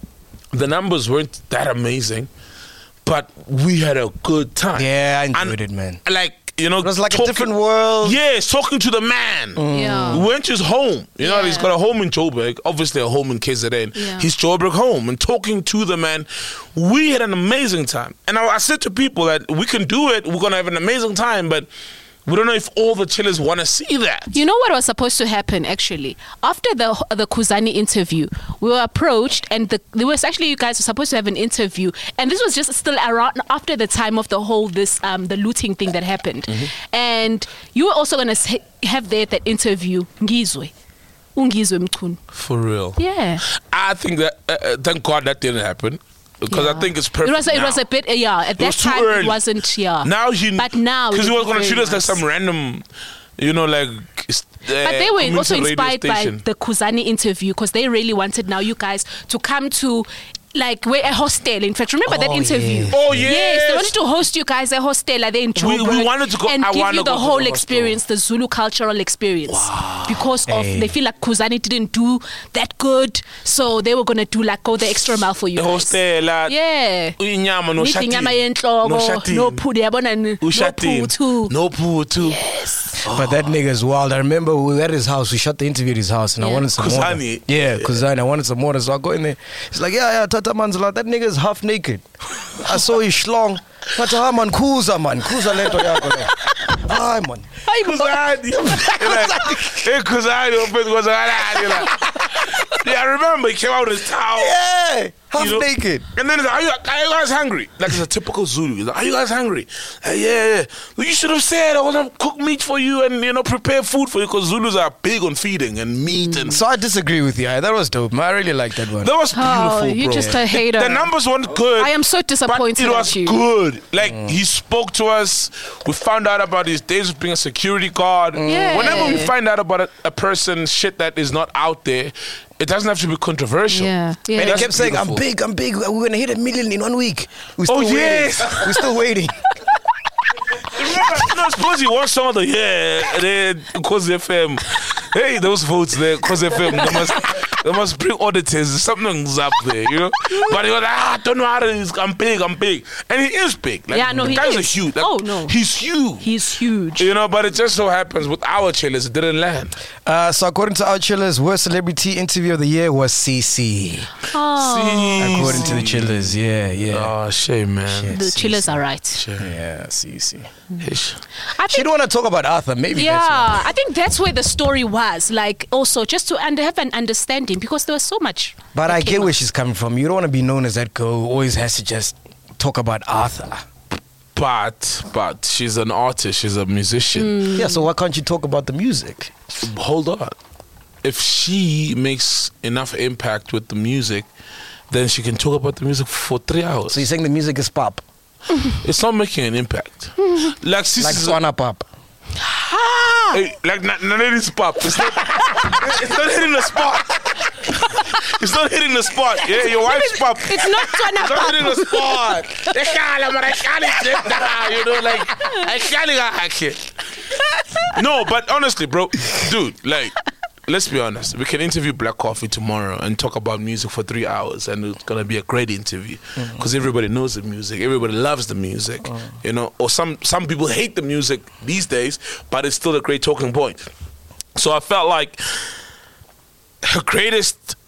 The numbers weren't that amazing, but we had a good time. Yeah, I enjoyed And, it, man. Like, you know, It was like a different world. Yeah, talking to the man. Yeah. We went to his home. You know, Yeah. he's got a home in Joburg, obviously a home in KZN. Yeah. His Joburg home, and talking to the man, we had an amazing time. And I said to people that we can do it, we're going to have an amazing time, but we don't know if all the chillers want to see that. You know what was supposed to happen actually? After the Khuzani interview, we were approached and there was actually, you guys were supposed to have an interview, and this was just still around after the time of the whole the looting thing that happened. And you were also going to have there that interview Ngizwe Mchunu. For real. Yeah. I think that, thank God that didn't happen. Because I think it's perfect. It was a bit, at that was too time early. it wasn't, Now But now because it he was would be going to treat very us like nice. some random, you know, like. But they were also community radio inspired by station. the Khuzani interview because they really wanted now you guys to come to like we're a hostel. In fact, remember that interview? yeah. Oh, Yes, yes. they wanted to host you guys a hostel there in Joburg. We wanted to go- and I give wanna you the go to whole the hostel. experience, the Zulu cultural experience. Because of Hey. they feel like Khuzani didn't do that good, so they were gonna do like go the extra mile for you The guys. hostela. Yeah. Inyama no Nithi shati. inyama yenhloko, No shati. no phudi, yabona no Ushati. phuthu. No putu. But that nigga's wild. I remember we were at his house. We shot the interview at his house, and I Yeah. wanted some Khuzani. water. Yeah, Khuzani. I wanted some water, so I go in there. He's like, yeah, Tata Manzala. That nigga's half naked. I saw his schlong. Tata man, Kuza man, Kuza lento yako le. Hi man. Khuzani. You're like, hey, Khuzani, open Khuzani. You're like, yeah, I remember he came out with his towel. Yeah, half You know? naked. And then he's like, are you guys hungry? Like it's a typical Zulu. He's like, are you guys hungry? Yeah. Well, you should have said I was gonna cook meat for you and prepare food for you because Zulus are big on feeding and meat and. So I disagree with you. That was dope. I really liked that one. That was beautiful, Oh, you're bro. just a hater. The numbers weren't good. I am so disappointed But it was at you. good. Like he spoke to us. We found out about his days of being a security guard. Yeah. Whenever we find out about a person's shit that is not out there, it doesn't have to be controversial. Yeah. And he That's kept saying, beautiful. I'm big. We're going to hit 1 million in 1 week. We're still Oh, waiting. yes. We're still waiting. Remember, suppose he wants some of the Cause FM. Hey, those votes there, Cause FM. They must bring auditors. Something's up there, But he was like, don't know how to. I'm big, and he is big. Like, Yeah, no, the he guys is. are huge. Like, Oh, no. he's huge. He's huge. But it just so happens with our chillers, it didn't land. So according to our chillers, worst celebrity interview of the year was CC. According to the chillers, yeah. Oh, shame, man. The chillers are right. Yeah, CC. Ish. I She think, don't want to talk about Arthur. Maybe yeah, that's why. I think that's where the story was. Like, also, just to have an understanding because there was so much. But that I came get where up. she's coming from. You don't want to be known as that girl who always has to just talk about Arthur. But she's an artist. She's a musician. Yeah, so why can't you talk about the music? Hold on. If she makes enough impact with the music, then she can talk about the music for 3 hours. So you're saying the music is pop? It's not making an impact. Like Like Sisi's Swana pop? Hey, like none of this pop. It's not hitting the spot. It's not hitting the spot. Yeah, your wife's pop. It's not Tswana It's not pop. hitting the spot. I can't. No, but honestly, bro, dude, like, let's be honest. We can interview Black Coffee tomorrow and talk about music for 3 hours, and it's gonna be a great interview because everybody knows the music, everybody loves the music, Or some people hate the music these days, but it's still a great talking point. So I felt like her greatest,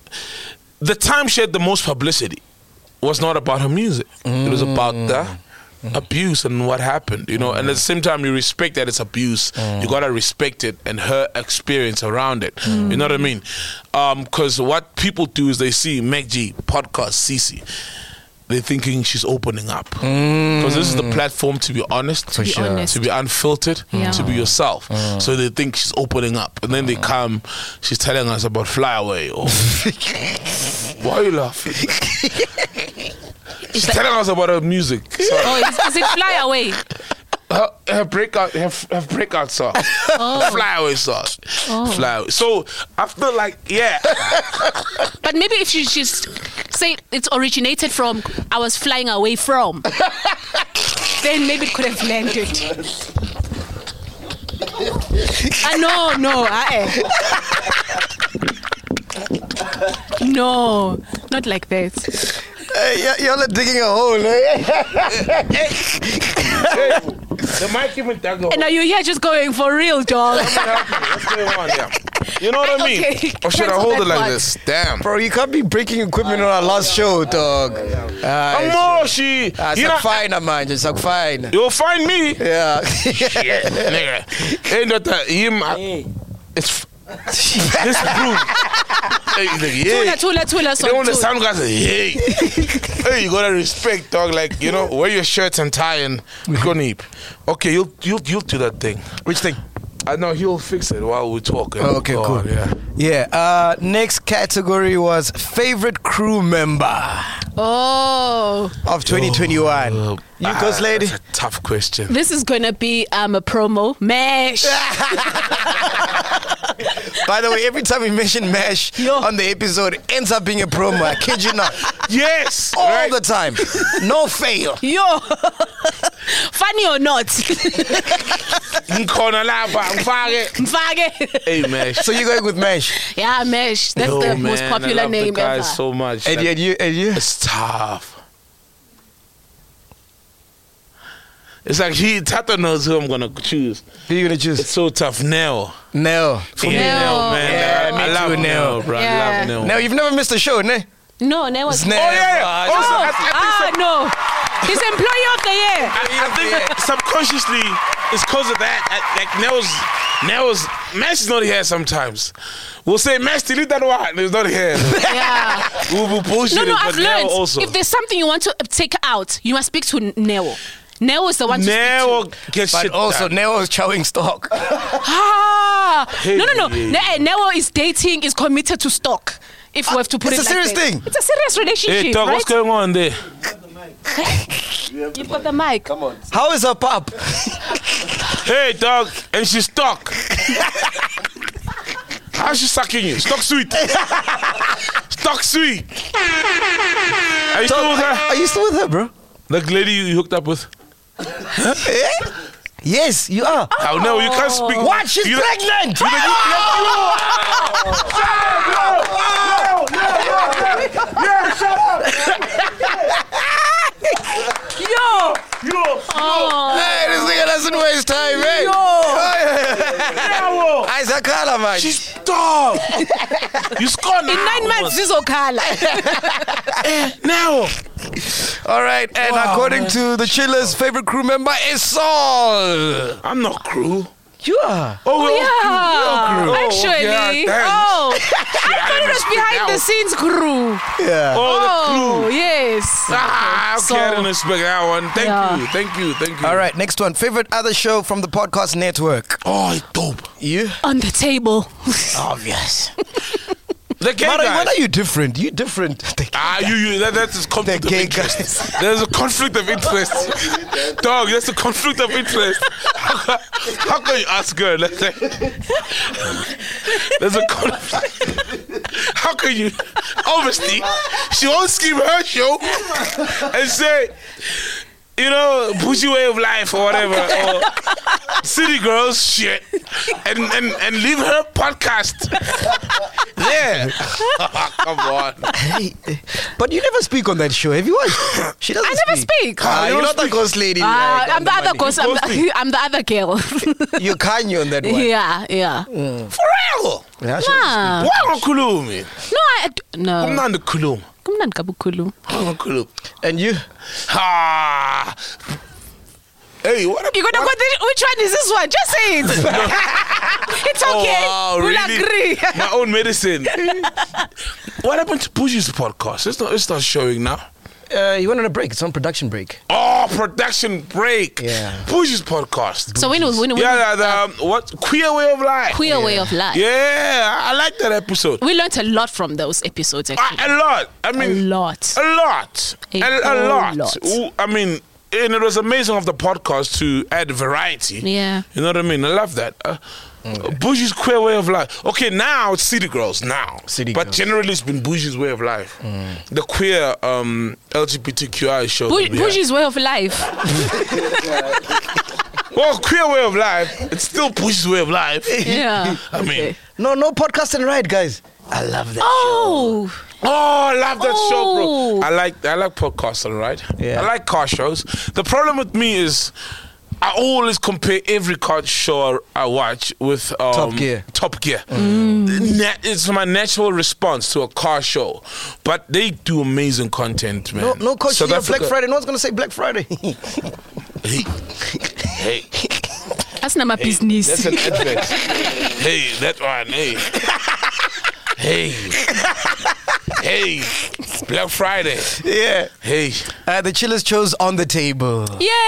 the time she had the most publicity was not about her music. It was about the abuse and what happened, you know. And at the same time, you respect that it's abuse. You gotta respect it and her experience around it. You know what I mean? Because what people do is they see Meg G podcast Cece. They're thinking she's opening up because this is the platform to be honest, to be unfiltered, to be yourself. So they think she's opening up, and then they come. She's telling us about Fly Away. Or why are you laughing? She's telling us about her music. So is it Fly Away? her breakout song, Fly Away song, Fly Away. So after but maybe if she just say it's originated from I was flying away from, then maybe it could have landed. No, not like that. Y'all are digging a hole, eh? The mic even dug a hole. And are you here just going for real, dog? What's going on? Yeah. You know what I mean? Okay. Or should I hold it like this? Damn. Bro, you can't be breaking equipment on our last show, dog. Fine, man. Just fine. You'll find me. Yeah. Shit, nigga. Ain't that him? It's this broom. Tula. Then when the sound guys say, hey, you gotta respect, dog. Like, you know, wear your shirts and tie and gunip. Okay, you'll do that thing. Which thing? I know he'll fix it while we're talking. Oh, okay, cool. Yeah. Next category was favorite crew member. Of 2021. You Ghost Lady? That's a tough question. This is gonna be a promo. Mash. By the way, every time we mention Mash on the episode, it ends up being a promo. I kid you not. Yes. All the time. No fail. Funny or not. Hey, Mash. So you're going with Mash? Yeah, Mash. That's the most popular name ever. So much. And you? It's tough. It's like Tata knows who I'm gonna choose. Who you gonna choose? It's so tough. Neo. Neo, man. Yeah, I love Neo, bro. I love Neo. Neo, you've never missed a show, ne? No, Neo was. No. He's employee of the year. I think subconsciously it's because of that. Like Neo's Mash is not here sometimes. We'll say Mash, delete that one. It's not here. Yeah. We'll bullshit No, it, I've but learned. Neo also. If there's something you want to take out, you must speak to Neo. Neo is the one to Neo speak to. gets But shit also, done. Neo is chowing stock. No. Neo is dating, is committed to stock. If we have to put It's it a like serious that. thing. It's a serious relationship, Hey, dog, right? what's going on there? You've got the mic. Come on. How is her pop? Hey, dog, and she's stuck. How's she sucking you? Stuck sweet. Stuck sweet. Are you still with her? Are you still with her, bro? The lady you hooked up with? Yes, you are. Oh, no, you can't speak. What? She's pregnant! Hey, this nigga doesn't waste time, man. Isaac Kala, man. She's dog. You scored now. In 9 months, this Okala. Now. All right, and according to the Chillers, favorite crew member is Saul. I'm not crew. You are. Actually. I thought it was behind the scenes crew. Yeah. The crew. Yes. Okay, I didn't expect that one. Thank you. All right, next one. Favorite other show from the podcast network? Oh, it's dope. You? On the table. Obvious. The gay What guys. are you different? You different. That's a conflict of gay interest. guys. There's a conflict of interest. Dog, there's a conflict of interest. How can you ask her? There's a conflict. How can you? Obviously, she won't skip her show and say, you know, bougie way of life or whatever, or city girls shit, and leave her podcast there. Come on. Hey, but you never speak on that show. Have you watched? She doesn't I never speak. You're not the ghost lady. I'm the other ghost. I'm the other girl. You're Kanye on that one. Yeah. For real? Yeah, Nah. Why on Kulumi? No. I'm not the Kulum. Kumnandi kabukhulu. I'm on Kulum. And you? Hey, what? You're gonna go. Which one is this one? Just say it. It's okay. Oh, wow, we'll really? agree. My own medicine. What happened to Buji's podcast? It's not showing now. You went on a break. It's on production break. Oh, production break. Yeah. Buji's podcast. So when What? Queer Way of Life. Queer Way of Life. Yeah, I like that episode. We learned a lot from those episodes. Actually, A lot. I mean, a lot. A lot. A A lot. lot. Ooh, I mean, and it was amazing of the podcast to add variety. Yeah. You know what I mean? I love that. Buji's Queer Way of Life. Okay, now it's City Girls now. But Girls. generally it's been Buji's Way of Life. The queer LGBTQI show. Buji's Way of Life. Well, Queer Way of Life. It's still Buji's Way of Life. Yeah. I mean, No podcast and ride, guys. I love that. Oh. I love that show, Oh. bro. I like podcasts, all right? Yeah. I like car shows. The problem with me is I always compare every car show I watch with Top Gear. Top Gear. It's my natural response to a car show. But they do amazing content, man. No coach. South Black Africa- Friday. No one's gonna say Black Friday. Hey, That's not my business. that's an advert. Hey, that one. Hey. Hey, Black Friday. Yeah. Hey. The chillers chose On the Table.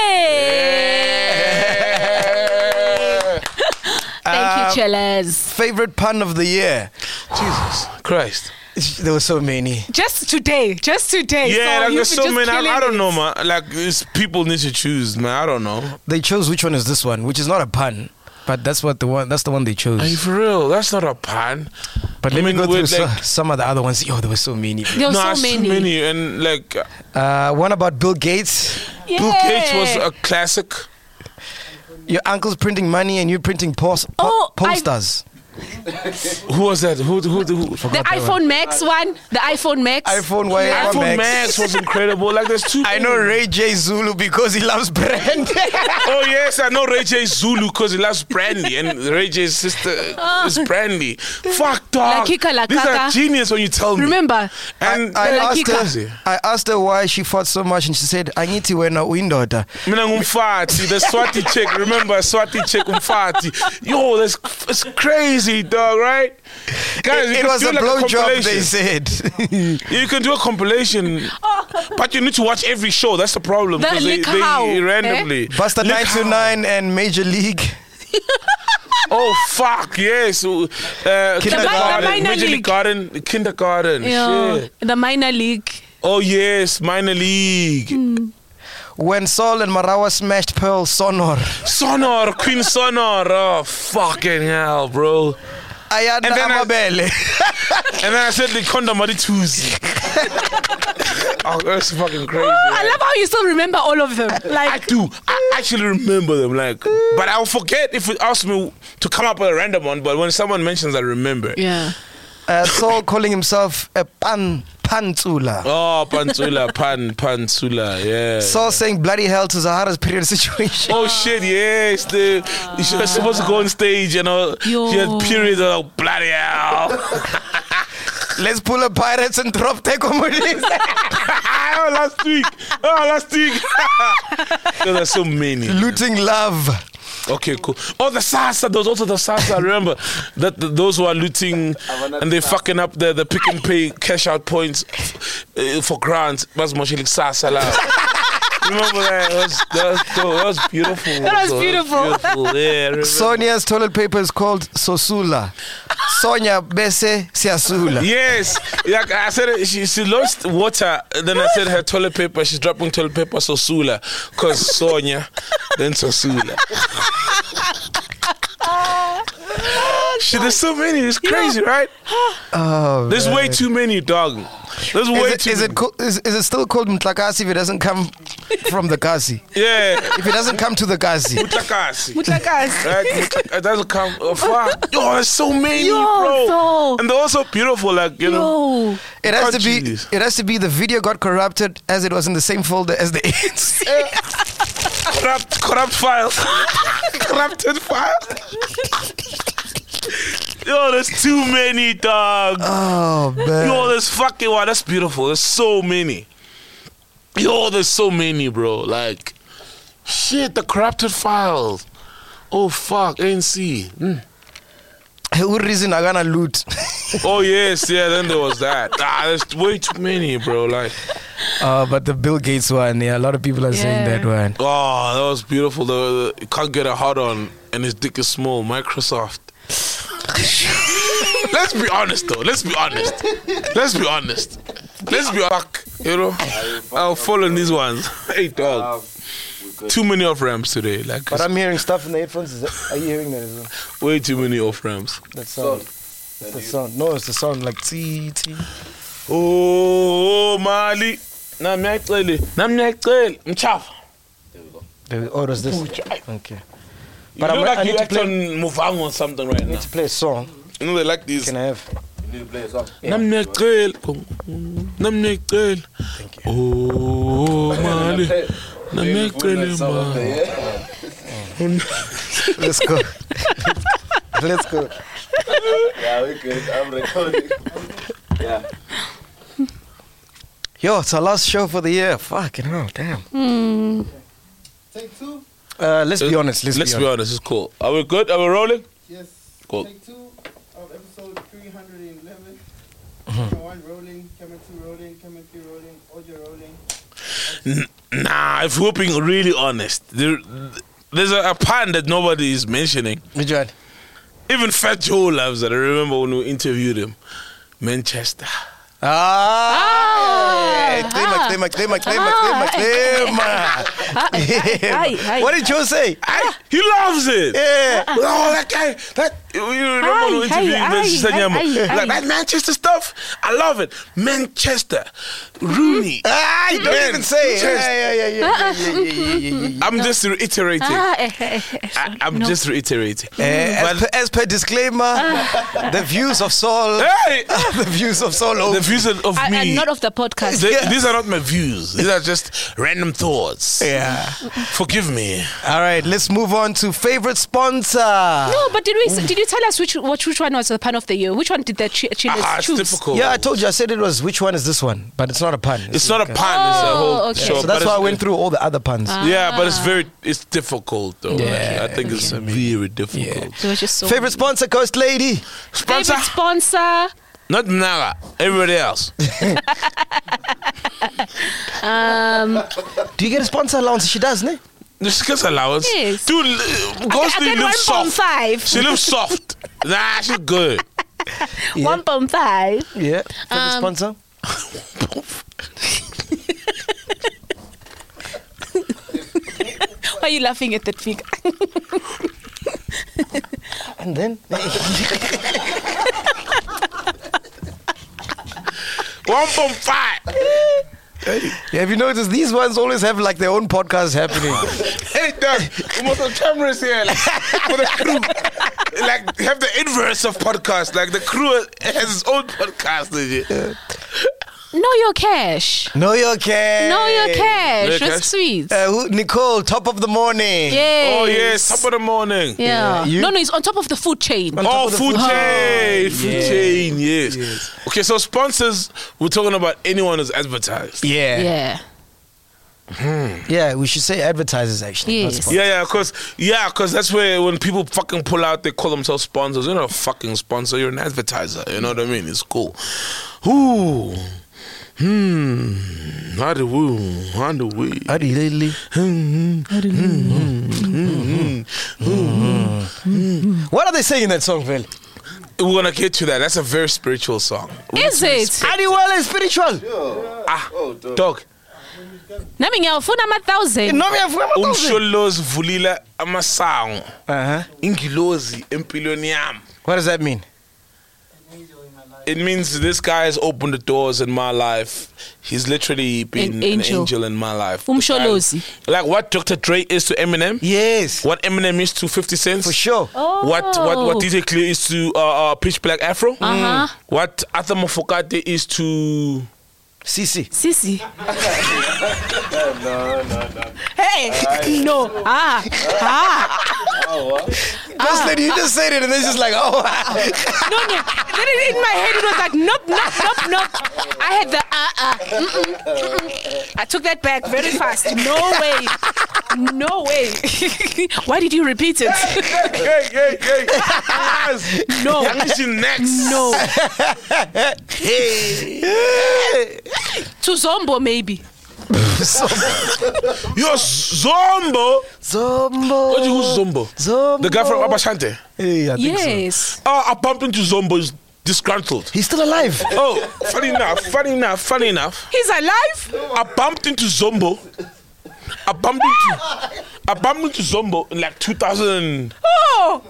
Yay! Thank you, Chillers. Favorite pun of the year. Jesus Christ. There were so many. Just today. Yeah, so like you've there's so been many. just I killing don't it. know, man. Like people need to choose, man. I don't know. They chose which one is this one, which is not a pun, but that's the one they chose. Are you for real? That's not a pun. But I let me mean, go through with, like- some of the other ones. Yo, there were so many. There were No, so too many. And like One about Bill Gates. Yeah. Bill Gates was a classic. Your uncle's printing money and you're printing posters. Who was that? Who? The iPhone Max one. The iPhone Max. iPhone Y, iPhone Max was incredible. Like there's two. I know Ray J Zulu because he loves brand. Oh yes, I know Ray J Zulu because he loves Brandy, and Ray J's sister is Brandy. Fuck, dog. Kika, la These are kaka. genius when you tell me. Remember? And I Kika. asked her why she fought so much, and she said, "I need to wear no window." Mina ngumfati, the Swati chick. Remember Swati chick umfati? Yo, it's crazy, dog. Right? Guys, you It can was do a like blowjob, compilation. they said. You can do a compilation, but you need to watch every show. That's the problem. The 'cause lick how, they randomly. Buster Lick 929 and Major League. Oh fuck yes! Kindergarten, minor Major League league. Garden, kindergarten. Yeah. Shit. The minor league. Oh yes, minor league. When Saul and Marawa smashed Pearl Sonor. Sonor, Queen Sonor. Oh fucking hell, bro. Ayana And then Amabele. And then I said the condom are the twos. Oh, that's fucking crazy. I love how you still remember all of them. I Like, do. I actually remember them. Like, but I'll forget if it asks me to come up with a random one. But when someone mentions, I remember. yeah. Saul calling himself a Pantsula. Oh, Pansula, yeah. Saul saying bloody hell to Zahara's period situation. Oh shit, yes. She was supposed to go on stage, you know. Yo. She had periods of bloody hell. Let's pull up pirates and drop their comedies. last week. There are so many. Looting love. Okay, cool. Oh, the Sasa. There was also the Sasa. I remember that those who are looting and they fucking up the Pick and Pay cash out points for grants. Was mostly like Sasa. Remember that? That was beautiful. That was beautiful. Yeah. I remember. Sonia's toilet paper is called Sosula. Sonia Bese Siasula. Yes, like I said, she lost water. Then I said her toilet paper. She's dropping toilet paper Sosula, cause Sonia, then Sosula. Shit, there's so many. It's crazy, right? Oh, There's way too many, dog. There's way too. Is many. it still called Mtlakasi if it doesn't come from the Kasi? Yeah. If it doesn't come to the Kasi. Mutlakasi. Mutlakas. Right? It doesn't come. Oh, fuck. Yo, there's so many, Yo, bro. so- And they're also beautiful, like, you know. Yo. It has to be. Jeez. It has to be the video got corrupted as it was in the same folder as the AIDS. Corrupt file. Corrupted file. Yo, there's too many, dog. Oh man. Yo, there's fucking wow, that's beautiful. There's so many. Yo, there's so many, bro. Like, Shit, the corrupted files. Oh fuck, ANC. What reason I gonna loot? Oh yes, yeah. Then there was that. There's way too many, bro. Like, But the Bill Gates one, yeah, a lot of people are saying that one. oh, that was beautiful. You can't get a hot on, and his dick is small. Microsoft. Let's be honest, though. Let's be honest. Fuck, you know. I'll follow these ones. Hey, dog. Too many off ramps today. Like, But I'm hearing stuff in the headphones. Are you hearing that as well? way too many off ramps. That sound. It's the sound. No, it's the sound like T. Oh, Mali. Namnyaceli. Mchaf. Oh, does this? Okay. You But look I like need you to act play. on Muvang or something right I now. need to play a song. You know they like these. Can I have? You need to play a song. Namnyaceli. Thank you. Oh, Mali. Namnyaceli, man. Let's go. Let's go. Yeah, we good. I'm recording. Yeah. Yo, it's our last show for the year. Fucking hell, damn. Take two. Let's be honest. Let's be honest. It's cool. Are we good? Are we rolling? Yes. Cool. Take two of episode 311. Camera 1 rolling, camera 2 rolling, camera 3 rolling, audio rolling. Nah, if we're being really honest, there's a pun that nobody is mentioning. Which one? Even Fat Joe loves it. I remember when we interviewed him. Manchester. What did Joe say? He loves it. Yeah. Oh, that guy. You remember when we interviewed him? Like that Manchester stuff. I love it. Manchester. Rooney. You don't even say it. I'm just reiterating. I'm just reiterating. As per disclaimer, the views of Saul. Hey! The views of Saul. The views of me. And not of the podcast. These are not my views. These are just random thoughts. Yeah. Forgive me. All right, let's move on to favorite sponsor. No, but did you tell us which one was the pun of the year? Which one did the chillers It's choose? difficult. Yeah, I told you. I said it was which one is this one, but it's not a pun. It's not a pun. It's a whole okay. show. So that's but why I it's- went through all the other puns. Yeah, but it's difficult though. Yeah, I think it's very difficult. It was just so Favorite sponsor, Ghost Lady. Sponsor? Favorite sponsor. Not Mnaga. Everybody else. Do you get a sponsor allowance? She does, ne? She gets allowance. Yes. Dude, Ghostly I get lives soft. 1.5. She lives soft. Nah, she's good. 1.5. Yeah. Favorite sponsor. Why are you laughing at that figure? And then 1.5. yeah, have you noticed these ones always have like their own podcast happening? Hey, Doug, we must have cameras here. Like, for the crew. Like, have the inverse of podcast. Like, the crew has its own podcast. Know your cash. Know your cash. Know your cash. Know your That's cash? sweet. Nicole, top of the morning. Yes. Oh, yes. Top of the morning. Yeah. You- No, it's on top of the food chain. On top Oh, of the food food chain. Food chain, yes. Okay, so sponsors, we're talking about anyone who's advertised. Yeah. Yeah. We should say advertisers actually. not Yes. sponsors. Yeah, because that's where when people fucking pull out, they call themselves sponsors. You're not a fucking sponsor, you're an advertiser. You know what I mean? It's cool. Ooh. How do we? Adilili. What are they saying in that song, Phil? We're gonna get to that. That's a very spiritual song. Is it? Adiwale is spiritual. Dog. Nami ngiyafuna 1,000. No, me have Umsholozi vulile amasango. Uh-huh. Ingilozi empilweni yami. What does that mean? It means this guy has opened the doors in my life. He's literally been An an angel. angel in my life. Umsholozi. Like what Dr. Dre is to Eminem. Yes. What Eminem is to 50 Cent. For sure. What DJ Clear is to Pitch Black Afro. Uh-huh. What Arthur Mofokate is to... Sisi. Sisi. No. Hey. No. Just lady, you just said it and then just like, oh. No. Then in my head it was like, nope. I had the I took that back very fast. No way. No way. Why did you repeat it? Hey. No. Next. No. To Zombo, maybe. Yo, Zombo. Zombo. What who's Zombo? Zombo. The guy from Abashante. Hey, I think so. Yes. Oh, I bumped into Zombo. He's disgruntled. He's still alive. Oh, funny enough. He's alive? I bumped into Zombo. I bumped into Zombo in like 2008 Oh.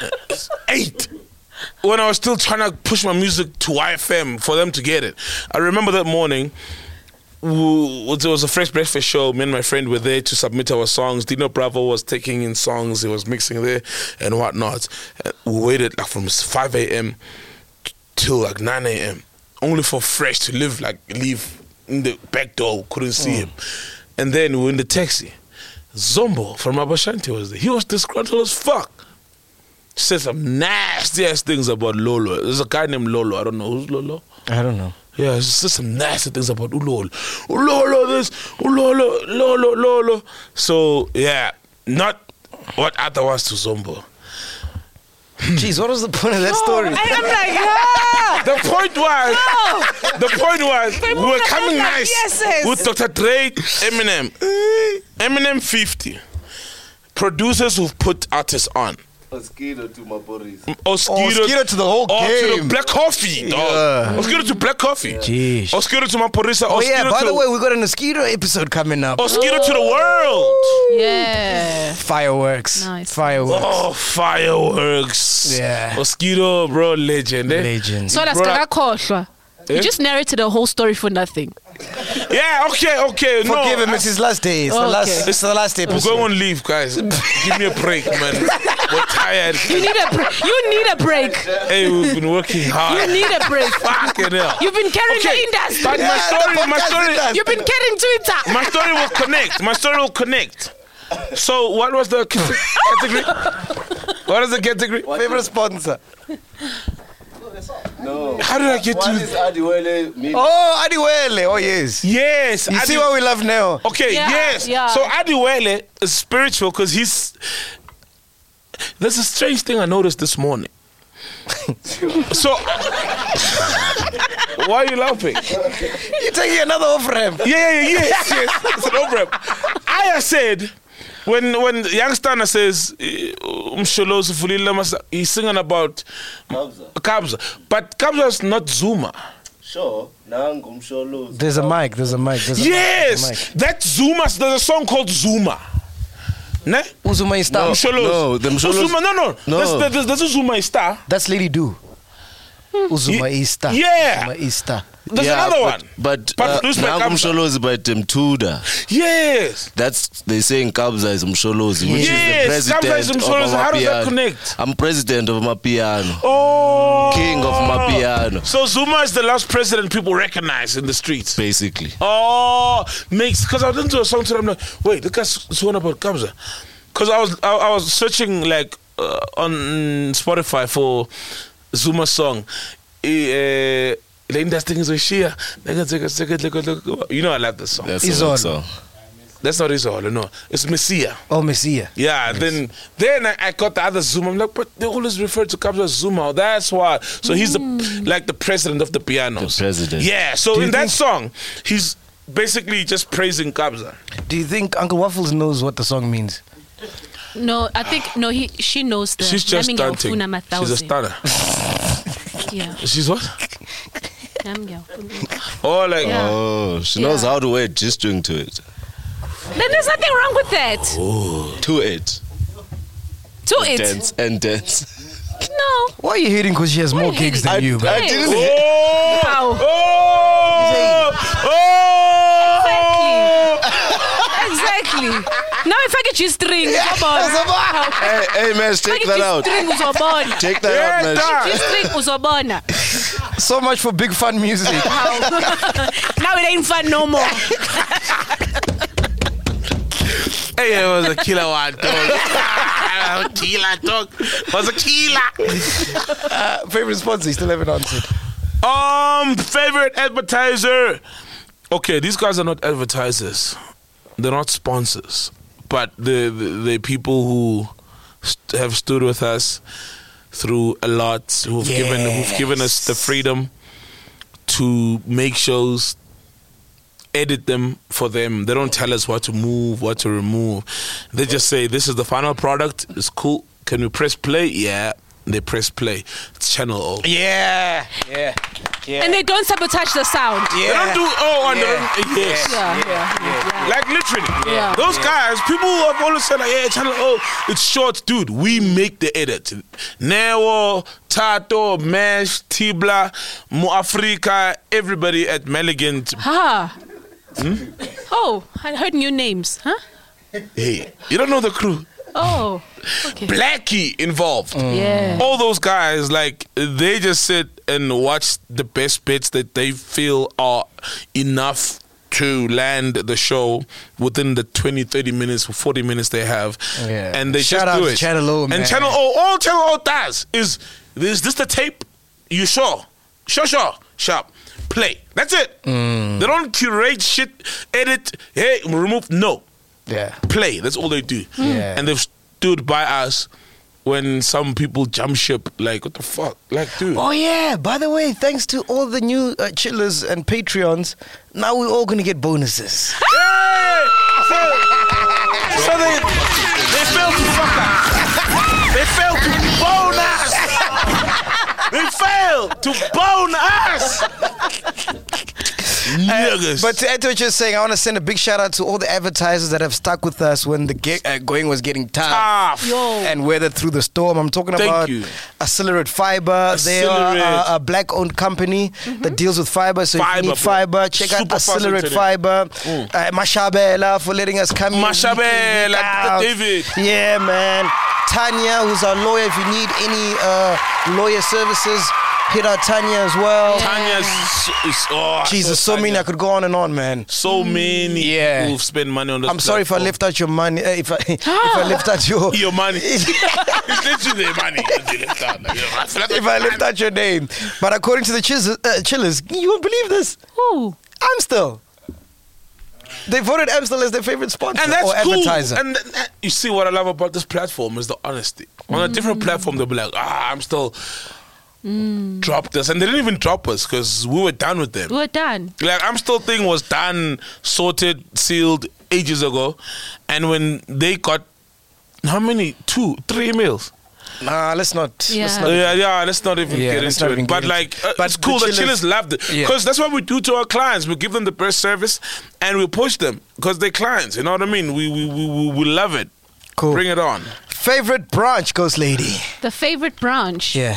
when I was still trying to push my music to YFM for them to get it. I remember that morning. It was a Fresh Breakfast show. Me and my friend were there to submit our songs. Dino Bravo was taking in songs. He was mixing there and whatnot. We waited like from 5 a.m. till like 9 a.m. only for Fresh to leave in the back door. Couldn't see him. And then we were in the taxi. Zombo from Abashante was there. He was disgruntled as fuck. He said some nasty ass things about Lolo. There's a guy named Lolo. I don't know who's Lolo. I don't know. Yeah, it's just some nasty things about Ulolo. Ulolo this, Lolo. So, yeah, not what other was to Zombo. Jeez, what was the point of that story? I'm like, The point was, we were coming nice with Dr. Dre, Eminem 50. Producers who've put artists on. Mosquito to Maporis. Mosquito to the whole to game. the Black Coffee, dog. Mosquito to Black Coffee. Jeez. Mosquito to Maporisa. Oh yeah, by the way, we got a mosquito episode coming up. Mosquito to the world. yeah. Fireworks. Nice. Fireworks. Oh, fireworks. Yeah. Mosquito, bro, legend. Legend. So that's Bro, Kakakhohlwa. You just narrated a whole story for nothing. Yeah, okay. Forgive no, him, it's his last day. It's the last We're episode. going on leave, guys. Give me a break, man. We're tired. You need a break. Hey, we've been working hard. You need a break. Fucking hell. You've been carrying the industry. But my story, You've been carrying Twitter. my story will connect. So, what was the category? What is the category? Favorite sponsor. No. How did I get One to? is Adiwele. Oh, Adiwele. Oh, yes. Yes. You see why we love Neo? Okay, Yeah, yes. yeah. So Adiwele is spiritual because there's a strange thing I noticed this morning. So, why are you laughing? You're taking another off-ramp. Yes. It's an off-ramp. I said, when Youngstana says, he's singing about Kabza. But Kabza is not Zuma. Sure. Nangumsholo. There's a mic. Yes! That's Zuma. There's a song called Zuma. Ne? Uzuma is star. No, the Msholos. Zuma, no. There's a Zuma star. That's Lady Do. Uzuma is star. Yeah. Uzuma is star. There's another one. But produced by Kabza. Nangumsholo is by Mtuda. Yes. That's they saying Kabza is Msholozi, which Yes, is the Kabza president is of Msholozi. How does that Amapiano. connect? I'm president of Mapiano. Oh. King of Mapiano. So Zuma is the last president people recognize in the streets. Basically. Oh, makes because I listened to a song today. I'm like, wait, the guy's song about Kabza. Because I was searching like on Spotify for Zuma song. The industry is Shia. You know I love this song. That's Izolo. a good song. That's not Izolo, no. It's Messiah. Oh, Messiah. Yeah, then I got the other Zuma. I'm like, but they always refer to Kabza as Zuma. That's why. So he's the president of the pianos. The president. Yeah. So Do you in that think- song, he's basically just praising Kabza. Do you think Uncle Waffles knows what the song means? No, I think she knows the. She's just Nami stunting. ngiyawufuna She's a 1,000. stunner. Yeah. She's what? Nami ngiyawufuna. Oh, like Yeah. Oh, she knows Yeah. how to add G-string to it. Then there's nothing wrong with that. To it. To it. Dance and dance. No. Why are you hating because she has more you gigs than hating? you? I Man? didn't. Wow. Exactly. Now if I get you string, Hey, man, take that out. string uzobona. Take that out, man. String uzobona. So much for big fun music. Now it ain't fun no more. Hey, it was a killer one, dog. Killer, dog. It was a killer. Favorite sponsor? You still haven't answered. Favorite advertiser. Okay, these guys are not advertisers. They're not sponsors. but the people who have stood with us through a lot, who've given us the freedom to make shows, edit them for them. They don't tell us what to move, what to remove. They just say, this is the final product. It's cool. Can we press play? Yeah. They press play. It's Channel O. Yeah. And they don't sabotage the sound. They don't do yes. Yeah. Like literally. Yeah. Those guys, people who have always said like, yeah, Channel O, it's short, dude. We make the edit. Neo, Tato, Mesh, Tibla, Mo Africa, everybody at Meligant. Oh, I heard new names, huh? Hey, you don't know the crew. Oh, okay. Blackie involved. Yeah. All those guys, like, they just sit and watch the best bits that they feel are enough to land the show within the 20, 30 minutes, 40 minutes they have. Yeah. And they Shout just out do to it. Channel O, man. And Channel O, all Channel O does is this the tape? You sure? Sure. Sharp. Play. That's it. They don't curate shit, edit, hey, remove. No. Yeah. Play. That's all they do. Yeah. And they've stood by us when some people jump ship. Like, what the fuck? Like, dude. Oh yeah, by the way, thanks to all the new chillers and Patreons, now we're all gonna get bonuses. Hey! So they failed to fuck us. They failed to bone us. They failed to bone us. Niggas. But to add to what you're saying, I want to send a big shout out to all the advertisers that have stuck with us when the going was getting tough. And weathered through the storm. I'm talking about Accelerate Fiber. They are a black-owned company that deals with fiber. So if you need fiber, check out Accelerate Fiber. Mashabela for letting us come in. Mashabela, David. Yeah, man. Tanya, who's our lawyer. If you need any lawyer services, hit out Tanya as well. Tanya's Jesus, so many. I could go on and on, man. So many people who've spent money on this. I'm sorry if I left out your money. If I left out your money. It's literally money. If I left out your name. But according to the chillers, you won't believe this. Who? Amstel. They voted Amstel as their favorite sponsor and that's or advertiser. Cool. And you see what I love about this platform is the honesty. On a different platform, they'll be like, Amstel dropped us. And they didn't even drop us because we were done with them. We were done. Like, Amstel thing was done, sorted, sealed ages ago. And when they got, how many? 2, 3 emails? Nah, let's not. Let's not even get into it. But like, it's cool. The chillers loved it because that's what we do to our clients. We give them the best service and we push them because they're clients. You know what I mean? We love it. Cool. Bring it on. Favorite branch, Ghost Lady. The favorite branch. Yeah.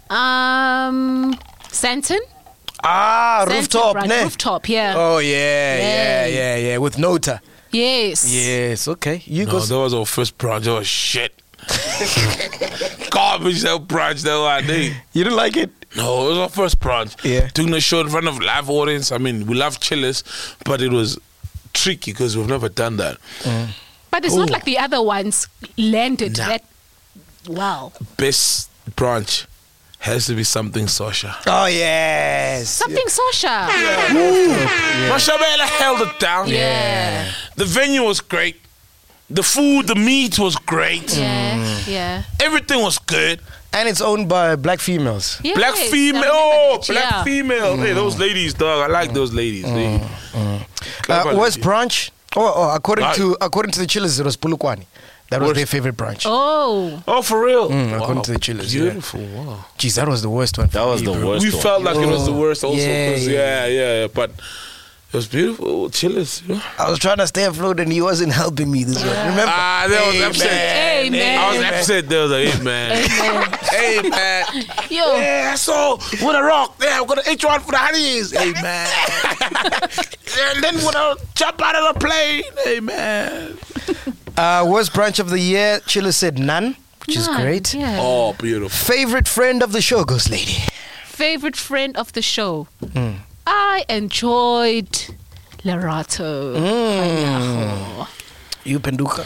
Santon. Rooftop, ne? Rooftop, yeah. Oh yeah. With Nota. Yes. Okay. That was our first branch. Oh shit. Garbage that branch that I did. You didn't like it? No, it was our first branch. Yeah. Doing the show in front of live audience. I mean, we love chillers, but it was tricky because we've never done that. But it's not like the other ones landed that well. Best branch has to be something Sosha. Oh yes. Something Sosha. Mashabela held it down. Yeah. The venue was great. The food, the meat was great. Yeah. Everything was good. And it's owned by black females. Yes, black female. yeah. Female. Hey, those ladies, dog. I like those ladies. West branch? According to the chillers, it was Pulukwani. That was their favorite branch. Oh, for real? According to the chillers. Beautiful. Wow. Jeez, that was the worst one. That was the worst We one. felt like it was the worst also. Yeah. Yeah. But it was beautiful. Chillers. I was trying to stay afloat and he wasn't helping me this one. Remember? That was upset. Amen. I was upset. There was like, hey, man. Hey, man. Yo. Yeah, I saw with a rock. Yeah, I'm going to H1 for the honeys. Hey, man. And then when I jump out of the plane. Hey, man. Worst branch of the year, Chiller said none, which is great. Yeah. Oh, beautiful. Favorite friend of the show, Ghost Lady. Favorite friend of the show. I enjoyed Lerato. You Penduka.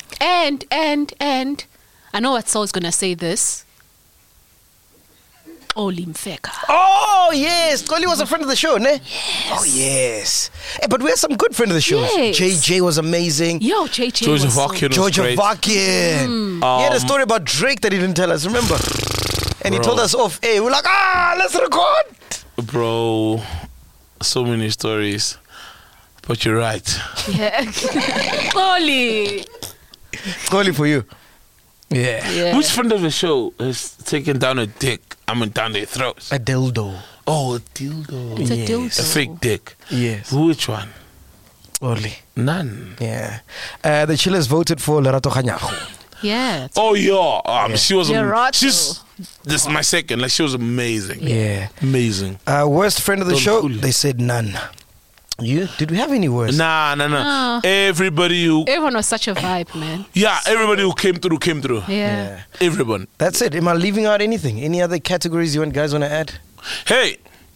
And I know what Saul's gonna say this. Oli Mfeka. Oh, yes. Xoli was a friend of the show, ne? Yes. Oh, yes. Hey, but we had some good friends of the show. Yes. JJ was amazing. Yo, JJ George was Vakin was George great. Vakin. He had a story about Drake that he didn't tell us, remember? And he Bro. told us off, hey, we're like, let's record. Bro, so many stories. But you're right. Yeah. Oli. Xoli for you. Yeah. Yeah. Which friend of the show has taken down a dick? Down their throats. A dildo. Oh, a dildo. It's a Yes. dildo. A fake dick. Yes. Which one? Only. None. Yeah. The chillers voted for Lerato Kganyago. Yeah. Oh yeah, she was. Lerato. She's. This is my second. Like she was amazing. Yeah. Amazing. Worst friend of the Don show, Julio. they said none. You? Did we have any worst? Nah. No. Everybody who. Everyone was such a vibe, man. Yeah, everybody who came through. Yeah. Everyone. That's it. Am I leaving out anything? Any other categories you guys want to add? Hey,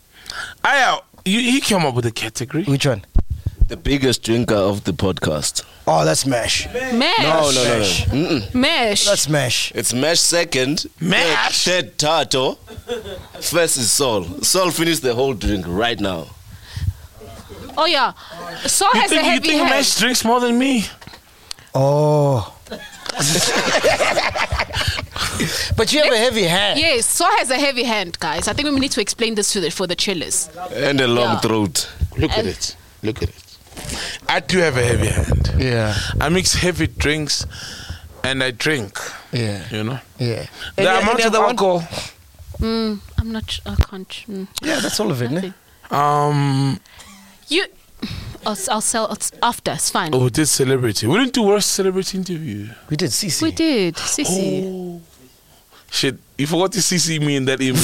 he came up with a category. Which one? The biggest drinker of the podcast. Oh, that's MASH. Mash. No. Mm-mm. Mash. That's MASH. It's Mash second. Mash? Third Tato. First is Sol. Sol finished the whole drink right now. Oh, yeah. Saul You has a think heavy hand. Mesh drinks more than me? Oh. But you have a heavy hand. Yes, Saul has a heavy hand, guys. I think we need to explain this for the chillers. And a long Yeah. throat. Look at it. I do have a heavy hand. Yeah. I mix heavy drinks and I drink. Yeah. You know? Yeah. The amount of other one? alcohol. I'm not. I can't. Yeah, that's all of it, ne? Nothing. You. I'll sell it after. It's fine. Oh, we did celebrity. We didn't do worst celebrity interview. We did CC. We did. Sissy. Shit, you forgot to CC me in that email.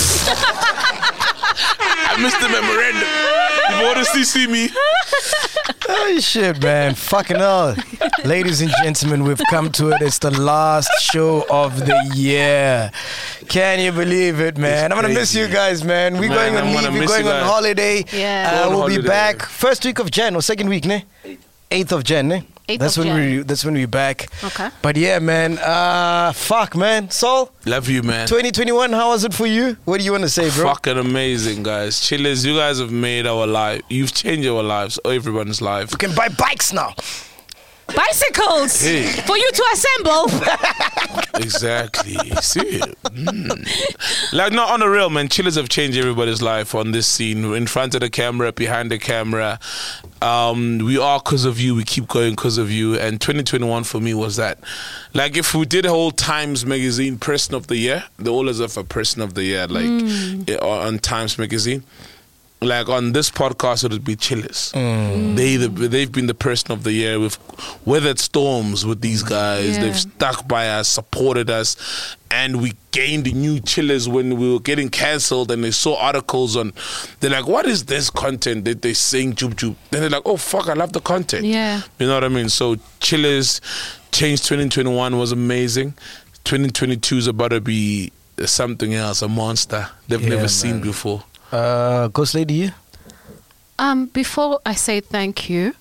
I missed the memorandum. You forgot to CC me. Oh, shit, man. Fucking hell. Ladies and gentlemen, we've come to it. It's the last show of the year. Can you believe it, man? It's I'm going to miss crazy. you guys, man. We're Man, going on I'm leave. gonna We're miss going you on guys. Yeah. holiday. Go on We'll be holiday. back first week of Jan or second week, ne? 8th of Jan, ne? 8th That's of when Jan. that's when we're back. Okay. But yeah, man. Fuck, man. Sol, Love you, man. 2021, how was it for you? What do you want to say, bro? Fucking amazing, guys. Chillers, you guys have made our life. You've changed our lives, everyone's life. You can buy bikes now. Bicycles Hey. for you to assemble. Exactly. See? Like, not on the real, man. Chillers have changed everybody's life on this scene. In front of the camera, behind the camera. We are because of you. We keep going because of you. And 2021 for me was that. Like, if we did a whole Times Magazine Person of the Year, the always have a Person of the Year, like, on Times Magazine. Like on this podcast, it would be Chillers. They've been the Person of the Year. We've weathered storms with these guys. Yeah. They've stuck by us, supported us, and we gained new Chillers when we were getting cancelled. And they saw articles on. They're like, "What is this content that they saying Jub Jub?" Then they're like, "Oh fuck, I love the content." Yeah. You know what I mean? So Chillers changed. 2021 was amazing. 2022 is about to be something else, a monster they've Yeah, never seen man. before. Ghost Lady, you? Before I say thank you,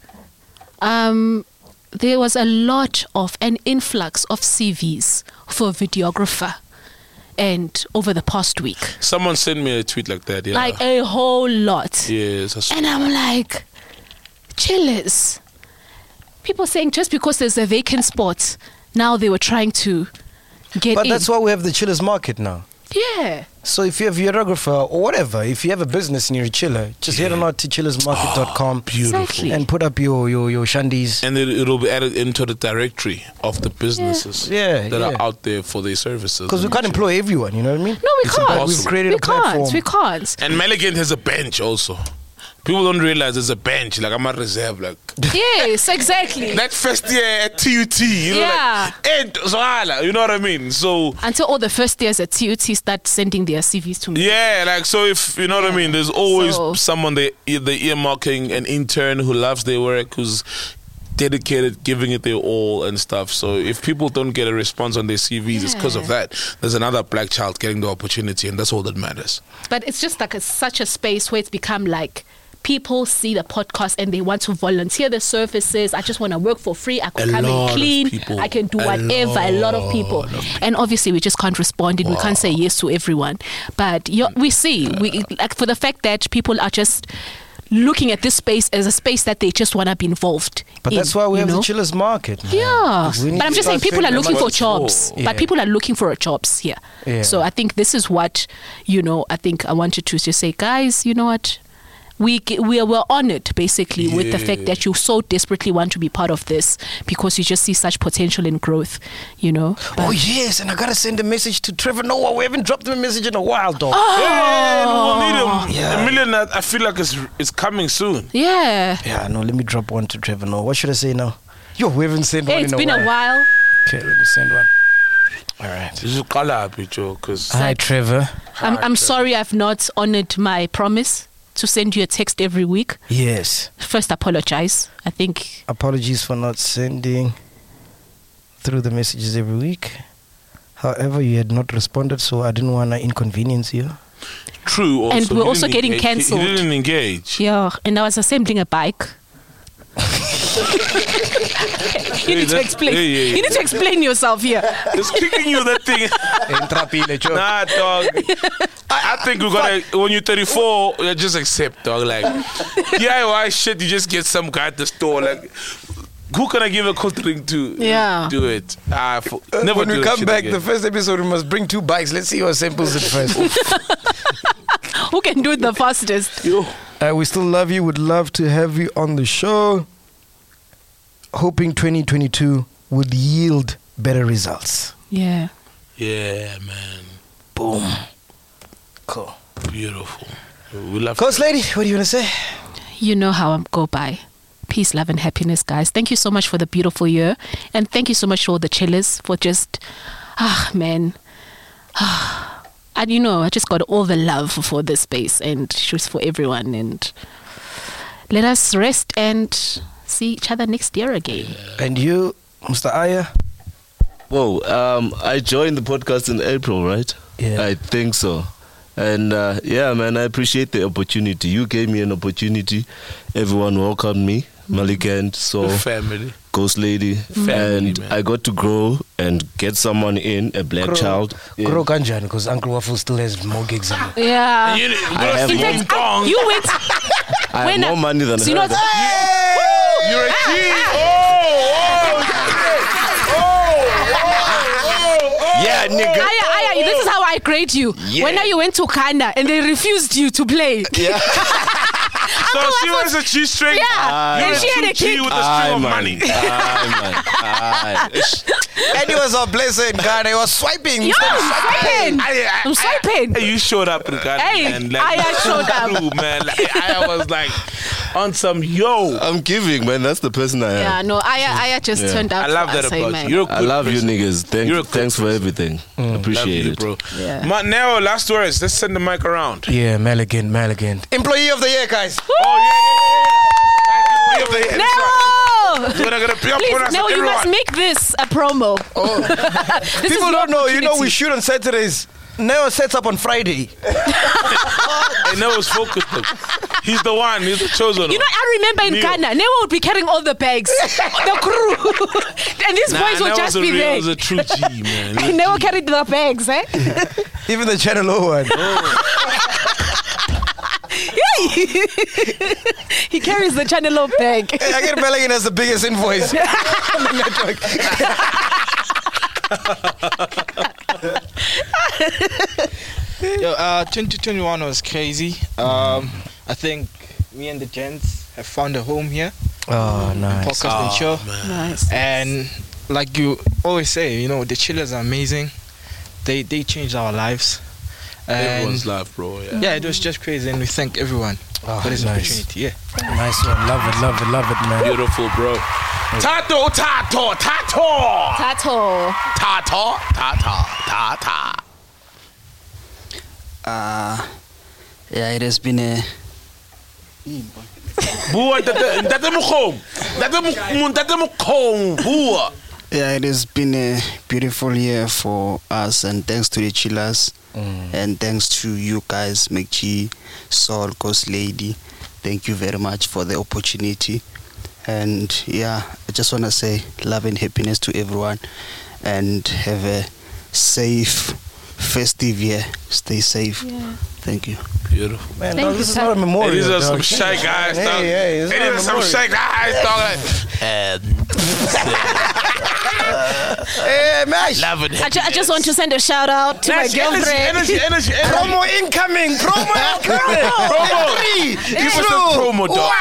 there was a lot of an influx of CVs for a videographer, and over the past week, Someone sent me a tweet like that. Yeah. like a whole lot. Yes. that's- And I'm like, Chillers. People saying just because there's a vacant spot, now they were trying to get But in. that's why we have the Chillers Market now. Yeah. So if you're a videographer or whatever, if you have a business and you're a chiller, just head on out to chillersmarket.com Beautiful. Exactly. and put up your shandies. And it'll be added into the directory of the businesses Yeah, that yeah. are out there for their services. Because we can't employ everyone, you know what I mean? No, we It's can't. impossible. We've created we a platform. can't. We can't. And Maligan has a bench also. People don't realize there's a bench. Like, I'm a reserve. Like, Yes, exactly. that first year at TUT, you know, Yeah. like, and Zohala, you know what I mean? So, Until all the first years at TUT start sending their CVs to me. yeah, like, so if, you know what I mean, there's always So- someone they earmarking, an intern who loves their work, who's dedicated, giving it their all and stuff. So if people don't get a response on their CVs, it's because of that. There's another black child getting the opportunity, and that's all that matters. But it's just like such a space where it's become like people see the podcast and they want to volunteer the services. I just want to work for free. I can come and clean. I can do whatever. A lot of people. And obviously, we just can't respond. We can't say yes to everyone. But we see, like for the fact that people are just looking at this space as a space that they just want to be involved But in, that's why we have know? the chillers market. Man. Yeah, We need but I'm to just saying start people are figuring looking out for what's jobs. for. But people are looking for jobs here. Yeah. So I think this is what, I think I wanted to just say, guys, you know what? We're honored basically with the fact that you so desperately want to be part of this because you just see such potential in growth, But, Oh yes, and I gotta send a message to Trevor Noah. We haven't dropped him a message in a while, dog. Yeah, we'll need him. Yeah. A million, I feel like it's coming soon. yeah. Yeah, no, let me drop one to Trevor Noah. What should I say now? Yo, we haven't sent one Hey, it's in been a while. Okay, let me send one. All right. This is color, because Hi, Trevor. I'm sorry I've not honored my promise to send you a text every week. Yes. First, apologize. I think Apologies for not sending through the messages every week. However, you had not responded, so I didn't want to inconvenience you. true. Also, And we're he also didn't getting engage. cancelled. He didn't engage. Yeah, and I was assembling a bike. You need to explain. Yeah. You need to explain yourself here. Just kicking you that thing. Nah, dog. I think we're gonna, when you're 34, just accept, dog. Like, DIY shit, you just get some guy at the store. Like, who can I give a cold drink to? Yeah. Do it. Never When do we that come shit back, again. the first episode, we must bring 2 bikes. Let's see who assembles it first. Who can do it the fastest? Yo. We still love you. Would love to have you on the show. Hoping 2022 would yield better results. Yeah. Yeah, man. Boom. Cool. Beautiful. We love Ghost lady, what do you want to say? You know how I'm go by. Peace, love, and happiness, guys. Thank you so much for the beautiful year. And thank you so much to all the chillers for just, man. And I just got all the love for this space and just for everyone. And let us rest and see each other next year again. And you, Mr. Aya? Whoa, I joined the podcast in April, right? Yeah. I think so. And yeah, man, I appreciate the opportunity. You gave me an opportunity. Everyone welcomed me. Malikand, so family. Ghost Lady. Family, And man. I got to grow and get someone in, a black child. in. Grow Kanjan, because Uncle Waffle still has more gigs than you. Yeah. You, I have In more, fact, you went. I when have more money than so you know her. what? You're a Yeah, nigga. Aya, this is how I grade you. Yeah. When you went to Kanda and they refused you to play. Yeah. So she was a G string. Yeah. You're And she had a G kid. with a string of money. And he was on blessing, God. He was swiping. Yo, I'm swiping. I'm swiping. Hey, you showed up in Ghana, Hey, man. Like, Aya showed up. True, man. Like, I was like on some I'm giving, man. That's the person I am. Yeah, no, Aya just Yeah. turned out I love for that us, hey, about man. you. You're a good I love person. you niggas. You're a good Thanks for everything. Appreciate Love you, it. bro. Yeah. Neo, last words. Let's send the mic around. Yeah, Maligan. Employee of the year, guys. Employee of the year. No! We're gonna be up on Please, us, no, you everyone. must make this a promo. This is People your don't know. You know, we opportunity. shoot on Saturdays. Neo sets up on Friday. And Neo's focused. He's the one. He's the chosen one. You know, I remember in Neo. Ghana, Neo would be carrying all the bags, the crew, and these boys would just be there. He was a true G, man. And Neo carried the bags, eh? Even the Channel O one. He carries the Channel O bag. Hey, I get Maligan as the biggest invoice on the network. Yo, 2021 was crazy. I think me and the gents have found a home here. Oh, nice. Podcast and show. Nice. And like you always say, the chillers are amazing. They changed our lives. And Everyone's life, bro. Yeah. yeah, it was just crazy, and we thank everyone for this nice. opportunity. Yeah. Nice one. Love it, man. Beautiful, bro. Tato. Tato. Yeah, it has been a Boa, date mo kong. Boa. yeah, it has been a beautiful year for us, and thanks to the chillers, and thanks to you guys, McG, Saul, Ghost Lady, thank you very much for the opportunity. And yeah, I just want to say love and happiness to everyone, and have a safe festive year. Stay safe. Yeah. Thank you. Beautiful. Man, Thank dog, you, this is sir. not a memorial. These are dog. some shy guys, dog. Hey, it's These not a are some memorial. shy guys, dog. Hey, man. Love it. I just want to send a shout out to my girlfriend. Energy. Promo incoming. Promo incoming. Promo. Give us a promo, dog.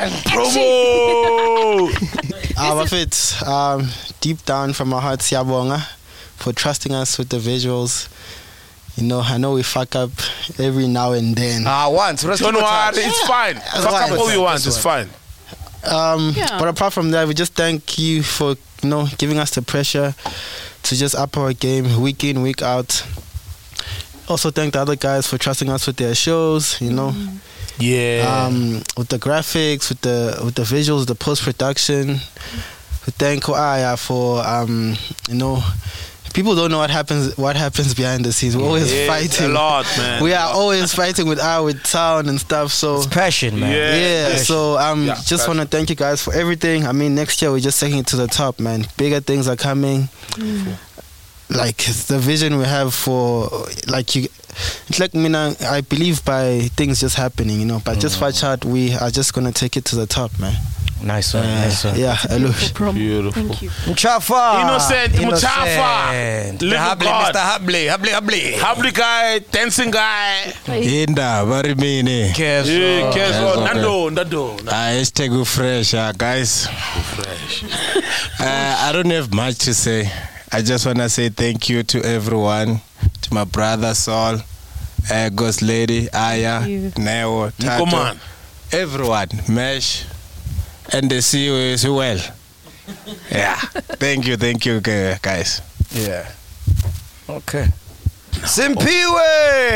Promo. Bafet, deep down from my heart, siyabonga for trusting us with the visuals. You know, I know we fuck up every now and then. Once. Don't worry, it's fine. Fuck up all you want, it's fine. But apart from that, we just thank you for, you know, giving us the pressure to just up our game week in, week out. Also thank the other guys for trusting us with their shows, you know. Yeah. With the graphics, with the visuals, the post production. We thank Aya for you know, people don't know what happens behind the scenes. We're always fighting a lot, man. We are always fighting with sound and stuff. So It's passion, man. yeah. So just want to thank you guys for everything. I mean, next year we're just taking it to the top, man. Bigger things are coming. Like the vision we have for, like, you, it's like, I believe by things just happening, you know. But just watch out, we are just gonna take it to the top, man. Nice one. Nice one. Yeah, hello. Beautiful. Thank you. Muchafa. Innocent. Muchafa. Little Little God. Mr. Habli. Habli guy, dancing guy. Inda, very many. Yeah, Nando. Hashtag fresh, guys. Fresh. I don't have much to say. I just want to say thank you to everyone, to my brother Saul, Ghost Lady, Aya, Neo, Tato, Come on. everyone, Mesh, and the CEO as well. Yeah, thank you, guys. Yeah. Okay. Simpiwe.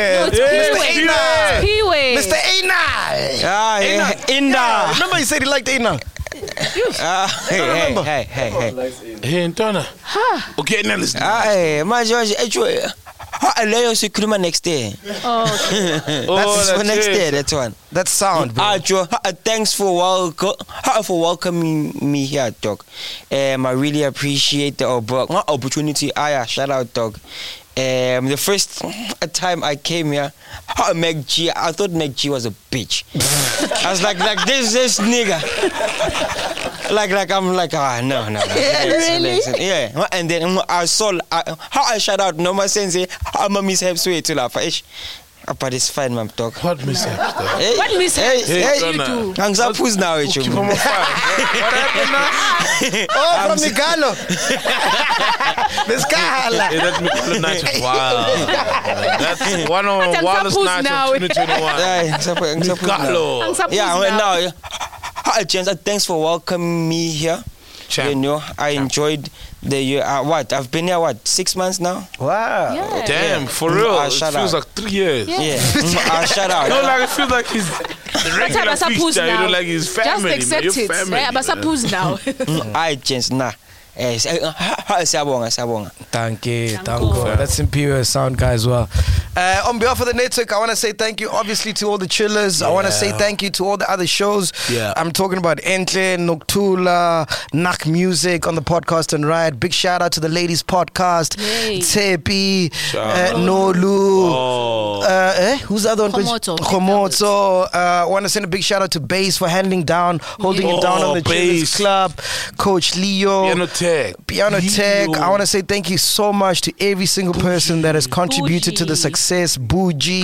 Piwe. Mr. Aina. Inda. Remember he said he liked Aina. Hey. Hey, Ntona. Okay, now listen. Hey, my George, actually, I lay us to next day. That's for next day. That one. That sound, bro. Thanks for welcoming me here, dog. I really appreciate the opportunity. Shout out, dog. The first time I came here, Meg G, I thought Meg G was a bitch. I was like this nigga. I'm like, no. Yeah, really? Yeah. And then I saw how I shout out Noma Sensei, I'm a mishap sweet to laugh. But it's fine, my dog. What mishaps, though? What mishaps Hey, you do? I'm who's now with you. Keep on fire. What happened now? From Mikalo. This guy. Hey, that's Mikalo night. Wow. That's one of the wildest nights of 2021. Mikalo. Yeah, hi, James. Thanks for welcoming me here. You know, I enjoyed the year. I've been here, 6 months now? Wow. Yeah. Damn, for real. It feels like 3 years. Yeah. Shout out. No, like it feels like he's the regular feaster, you know, like his family. Just accept man. Your it. family, Yeah, but suppose now. Hi, James. Nah. Sabonga. Thank you. That's Imperial sound guy as well. On behalf of the network, I want to say thank you, obviously, to all the chillers. I want to say thank you to all the other shows. Yeah. I'm talking about Entle, Noctula, Nak Music on the podcast and Riot. Big shout out to the ladies podcast. Yay. Tepi, Nolu. Who's the other one? Khomoto. I want to send a big shout out to Bass for holding it down on the Chillers Club. Coach Leo. Piano Tech. I want to say thank you so much to every single person that has contributed to the success. Buji,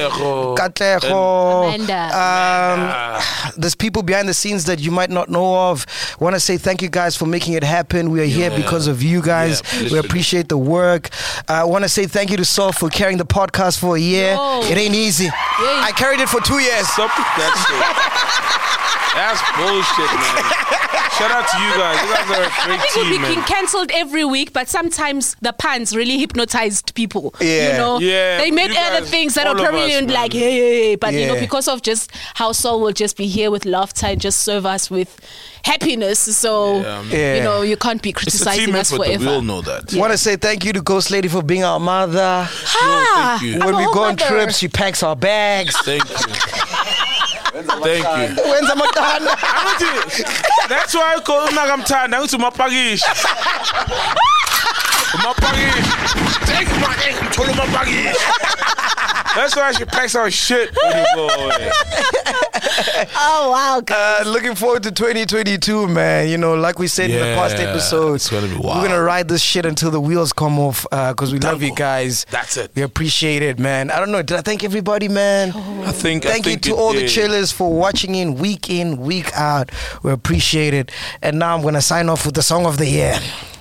Katlego, Amanda. there's people behind the scenes that you might not know of. I want to say thank you guys for making it happen. We are here because of you guys. We appreciate the work. I want to say thank you to Saul for carrying the podcast for a year. It ain't easy. I carried it for 2 years. Stop with that shit. That's bullshit, man. Shout out to you guys. You guys are a great I think team, we'll be man. cancelled every week, but sometimes the puns really hypnotized people. Yeah. You know, Yeah, they made you other guys, things that are all of probably us, like, man. hey, but you know, Yeah. because of just how Saul will just be here with laughter and just serve us with happiness. So, you know, you can't be It's a criticizing team us effort, forever. we all know that. I want to say thank you to Ghost Lady for being our mother. Thank you. When we go on trips, she packs our bags. Thank you. Thank you. When's Amatanda? That's why I call Nagamtanda. I'm to Mapagish. Mapagish. Take my name to Mapagish. That's why she packs our shit when you go away. Oh, wow. Looking forward to 2022, man. You know, like we said in the past episodes, it's gonna be wild. We're going to ride this shit until the wheels come off because we love you guys. That's it. We appreciate it, man. I don't know. Did I thank everybody, man? Thank you to all the chillers for watching in, week out. We appreciate it. And now I'm going to sign off with the song of the year.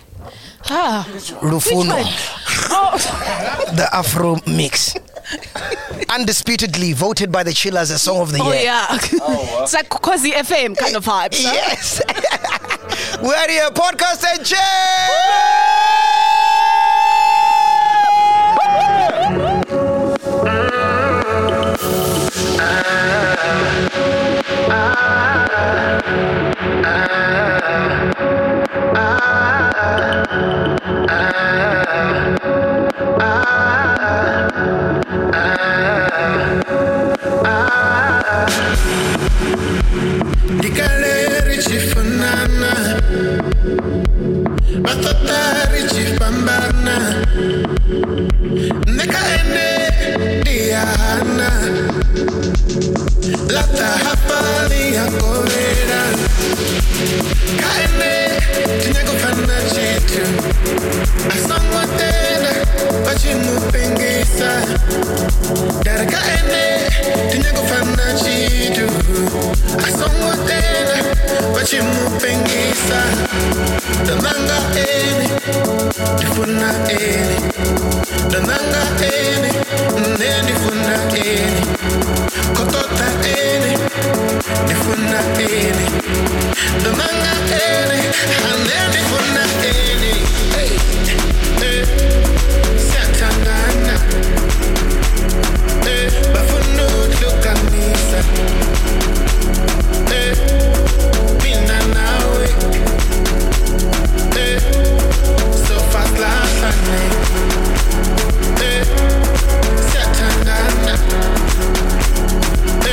Rufuno. The Afro Mix. Undisputedly voted by the chillers as song of the year. Oh, yeah. It's like Kwazi FM kind of vibes. Yes. We're here, podcast and chill. Dikaleri chifunana, batotari chipambana, neka ene diana, lata hapali ya kolera, kaene tinyago fana chitu, asangwa tena bachimu pengisa, dara kaene tinyago fana chitu. Asongwa tena bachimu pengisa dananga ene difuna ene dananga ene difuna ene kotota ene difuna ene dananga ene difuna ene satangana bafunu lukanisa Mina nawe so fast lafane Satangana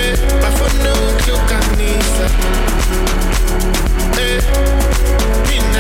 bafunu lukanisa Mina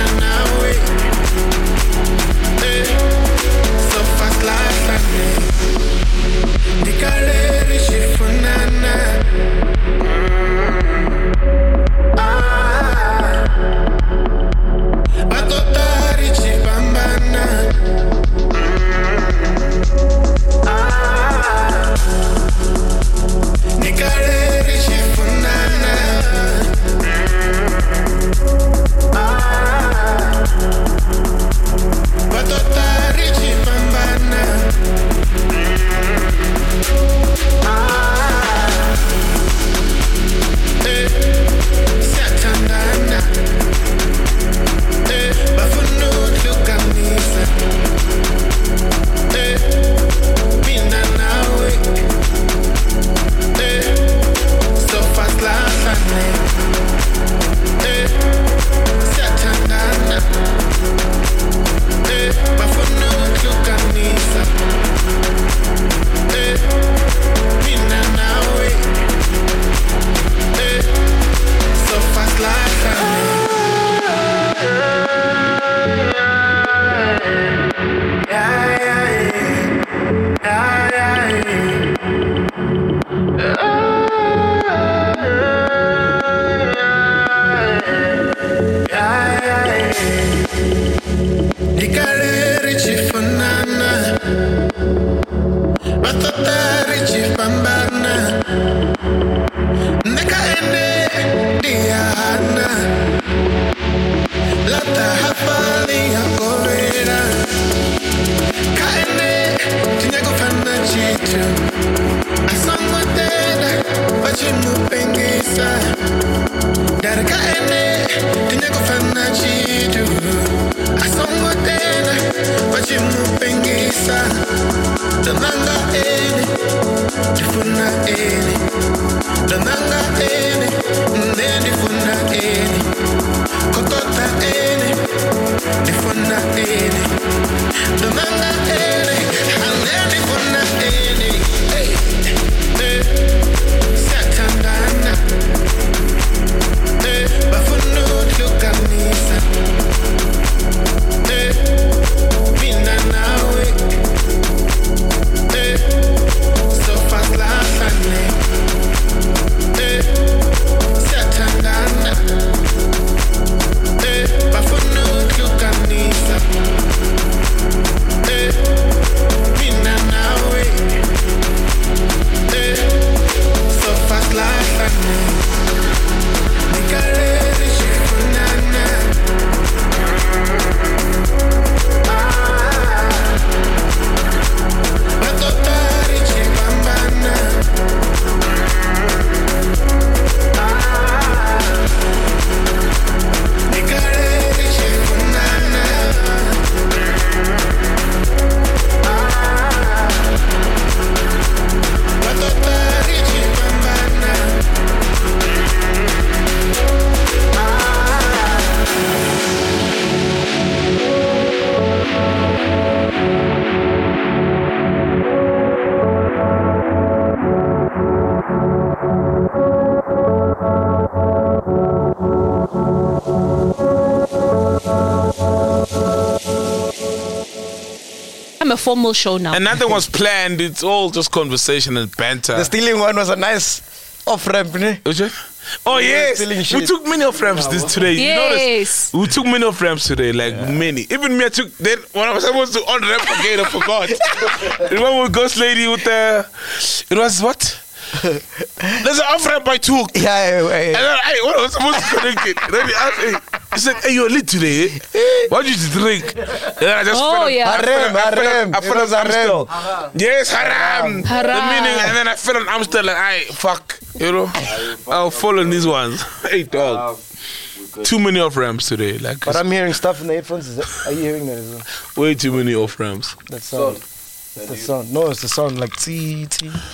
a formal show now. And nothing was planned. It's all just conversation and banter. The stealing one was a nice off-ramp, ne? Oh yes, stealing we shit. took many off-ramps today. You notice? Yes. We took many off-ramps today, like many. Even me, I took, then when I was supposed to on-ramp again, I forgot. Remember with Ghost Lady with the, it was what? There's an off-ramp I took. Yeah. And then I was supposed to connect it. Then he asked me, he said, hey, you're lit today. What did you drink? And then I just Haram. I fell on Amstel. Yes, haram. Haram. The meaning, and then I fell on Amstel like, hey, fuck. You know? I'll follow these ones. Hey, dog. Too many off-ramps today. Like, But I'm hearing stuff in the headphones. Are you hearing that as well? way too many off-ramps. That sound. The sound. No, it's the sound like T.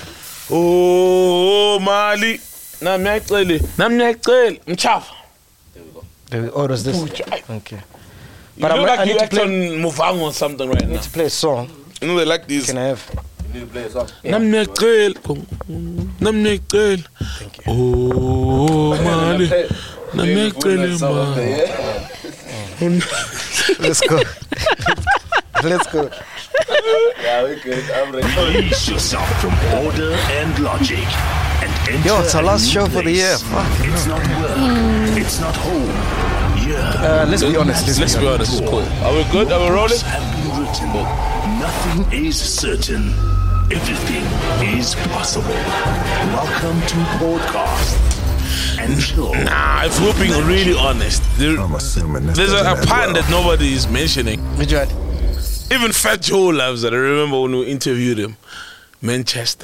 Oh, Mali. Namnyaceli. Mchafa. Oh, it was this. Okay. You look like you act on Muvang or something right I now. need to play a song. You know they like these. Can I have? You need to play a song. Namnyaceli. Oh, Mali. Namnyaceli, man. Let's go. Let's go. Yeah, we good. I'm ready. Release yourself from order and logic and enter Yo, it's our last a new show for the year. place. Fuck. It's not work. It's not home. Let's be honest. Let's be honest. It's cool. Are we good? Are we rolling? Have been written. Nothing is certain. Everything is possible. Welcome to podcast. And chill. Nah, if we're being really honest, I'm assuming this there's doesn't a end pun well. that nobody is mentioning. Which one? Even Fat Joe loves it. I remember when we interviewed him. Manchester.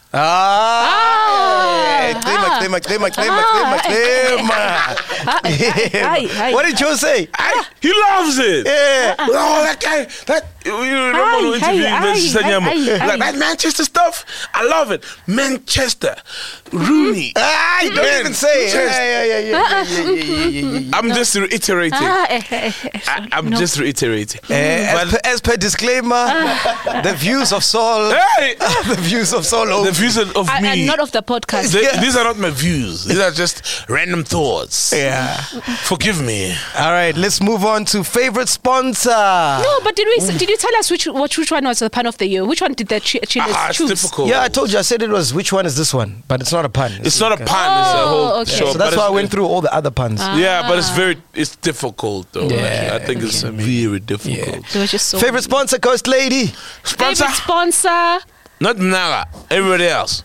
What did Joe say? He loves it. Yeah. Oh, that guy. You remember when we interviewed Manchester Nyama? Like that Manchester stuff, I love it. Manchester, Rooney. Don't even say it. I'm just reiterating. I'm just reiterating. As per disclaimer, the views of Saul. Hey! The views of Saul. The views of me. And not of the podcast. These are not my views. These are just random thoughts. Yeah. Forgive me. All right, let's move on to favorite sponsor. No, but did you tell us which one was the pun of the year? Which one did the Chiles It's choose? difficult. Yeah, I told you. I said it was which one is this one, but it's not a pun. It's not a pun. It's a whole okay. show. So that's but why I it's- went through all the other puns. Yeah, but it's difficult though. Yeah, Like, I think it's very difficult. It was just so Favorite sponsor, Coast Lady. Sponsor? Favorite sponsor. Not Naga. Everybody else.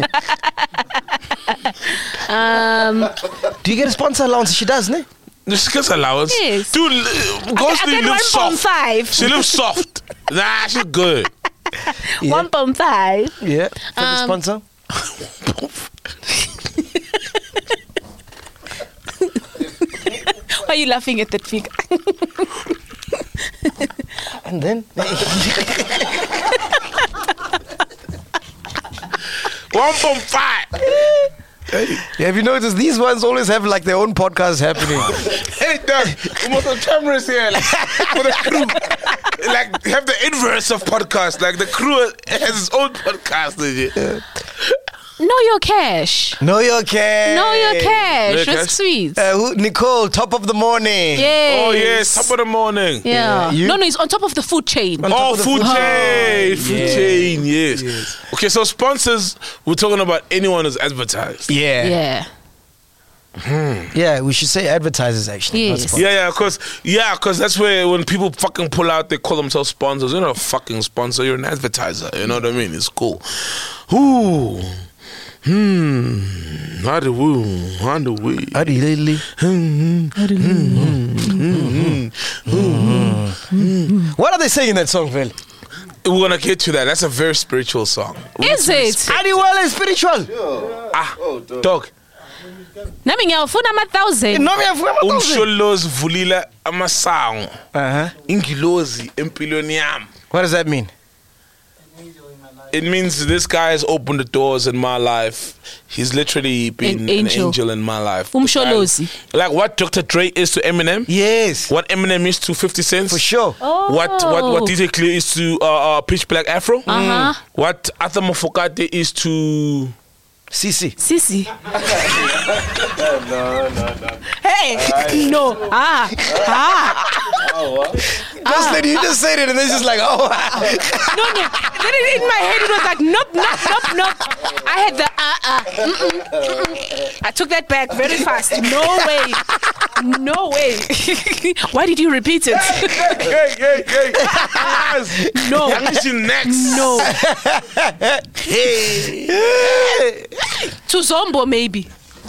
Do you get a sponsor allowance? She does, ne? This gets allowance. Yes. Dude, I Ghostly get lives soft. 1.5. She lives soft. Nah, she's good. 1.5. Yeah. Favorite sponsor? Why are you laughing at that figure? And then? 1.5. Yeah, have you noticed these ones always have like their own podcast happening? Hey, Doug, most of the cameras here, like, for the crew, like, have the inverse of podcast. Like, the crew has its own podcast. Know your cash. Know your cash. Know your cash. Know your Risk cash. Sweets. Nicole, top of the morning. Yes. Oh, yes, top of the morning. Yeah. You- No, it's on top of the food chain. Oh, food chain. Food Yeah. chain, yes. Okay, so sponsors, we're talking about anyone who's advertised. Yeah. Yeah. Yeah, we should say advertisers actually. not Yes. sponsors. Because that's where when people fucking pull out, they call themselves sponsors. You're not a fucking sponsor, you're an advertiser. You know what I mean? It's cool. Ooh. How do we? What are they saying in that song, Phil? We're gonna get to that. That's a very spiritual song. Is it? Adiwell is spiritual. Dog. Nami ngiyafuna ama-1,000. No, we have Umsholozi vulile amasango. Uh-huh. Ingilozi empilweni yami. What does that mean? It means this guy has opened the doors in my life. He's literally been An an angel. angel in my life. Umsholozi. Like what Dr. Dre is to Eminem. Yes. What Eminem is to 50 Cent. For sure. What DJ Clear is to Pitch Black Afro. Uh-huh. What Arthur Mofokate is to Sisi. Sisi. No. Hey. No. Ghost lady, you just said it and then she's like, oh. No. Then in my head it was like, nope. I had the I took that back very fast. No way. Why did you repeat it? Hey. No. Next. No. To Zombo, maybe.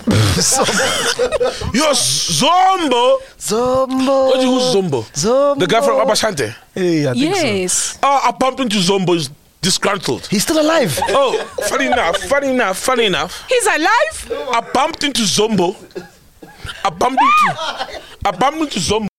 You're Zombo. Who's Zombo? The guy from Abashante. Hey, I think Yes. so. Oh, I bumped into Zombo. He's disgruntled. He's still alive. Oh, funny enough. He's alive? I bumped into Zombo. I bumped into Zombo.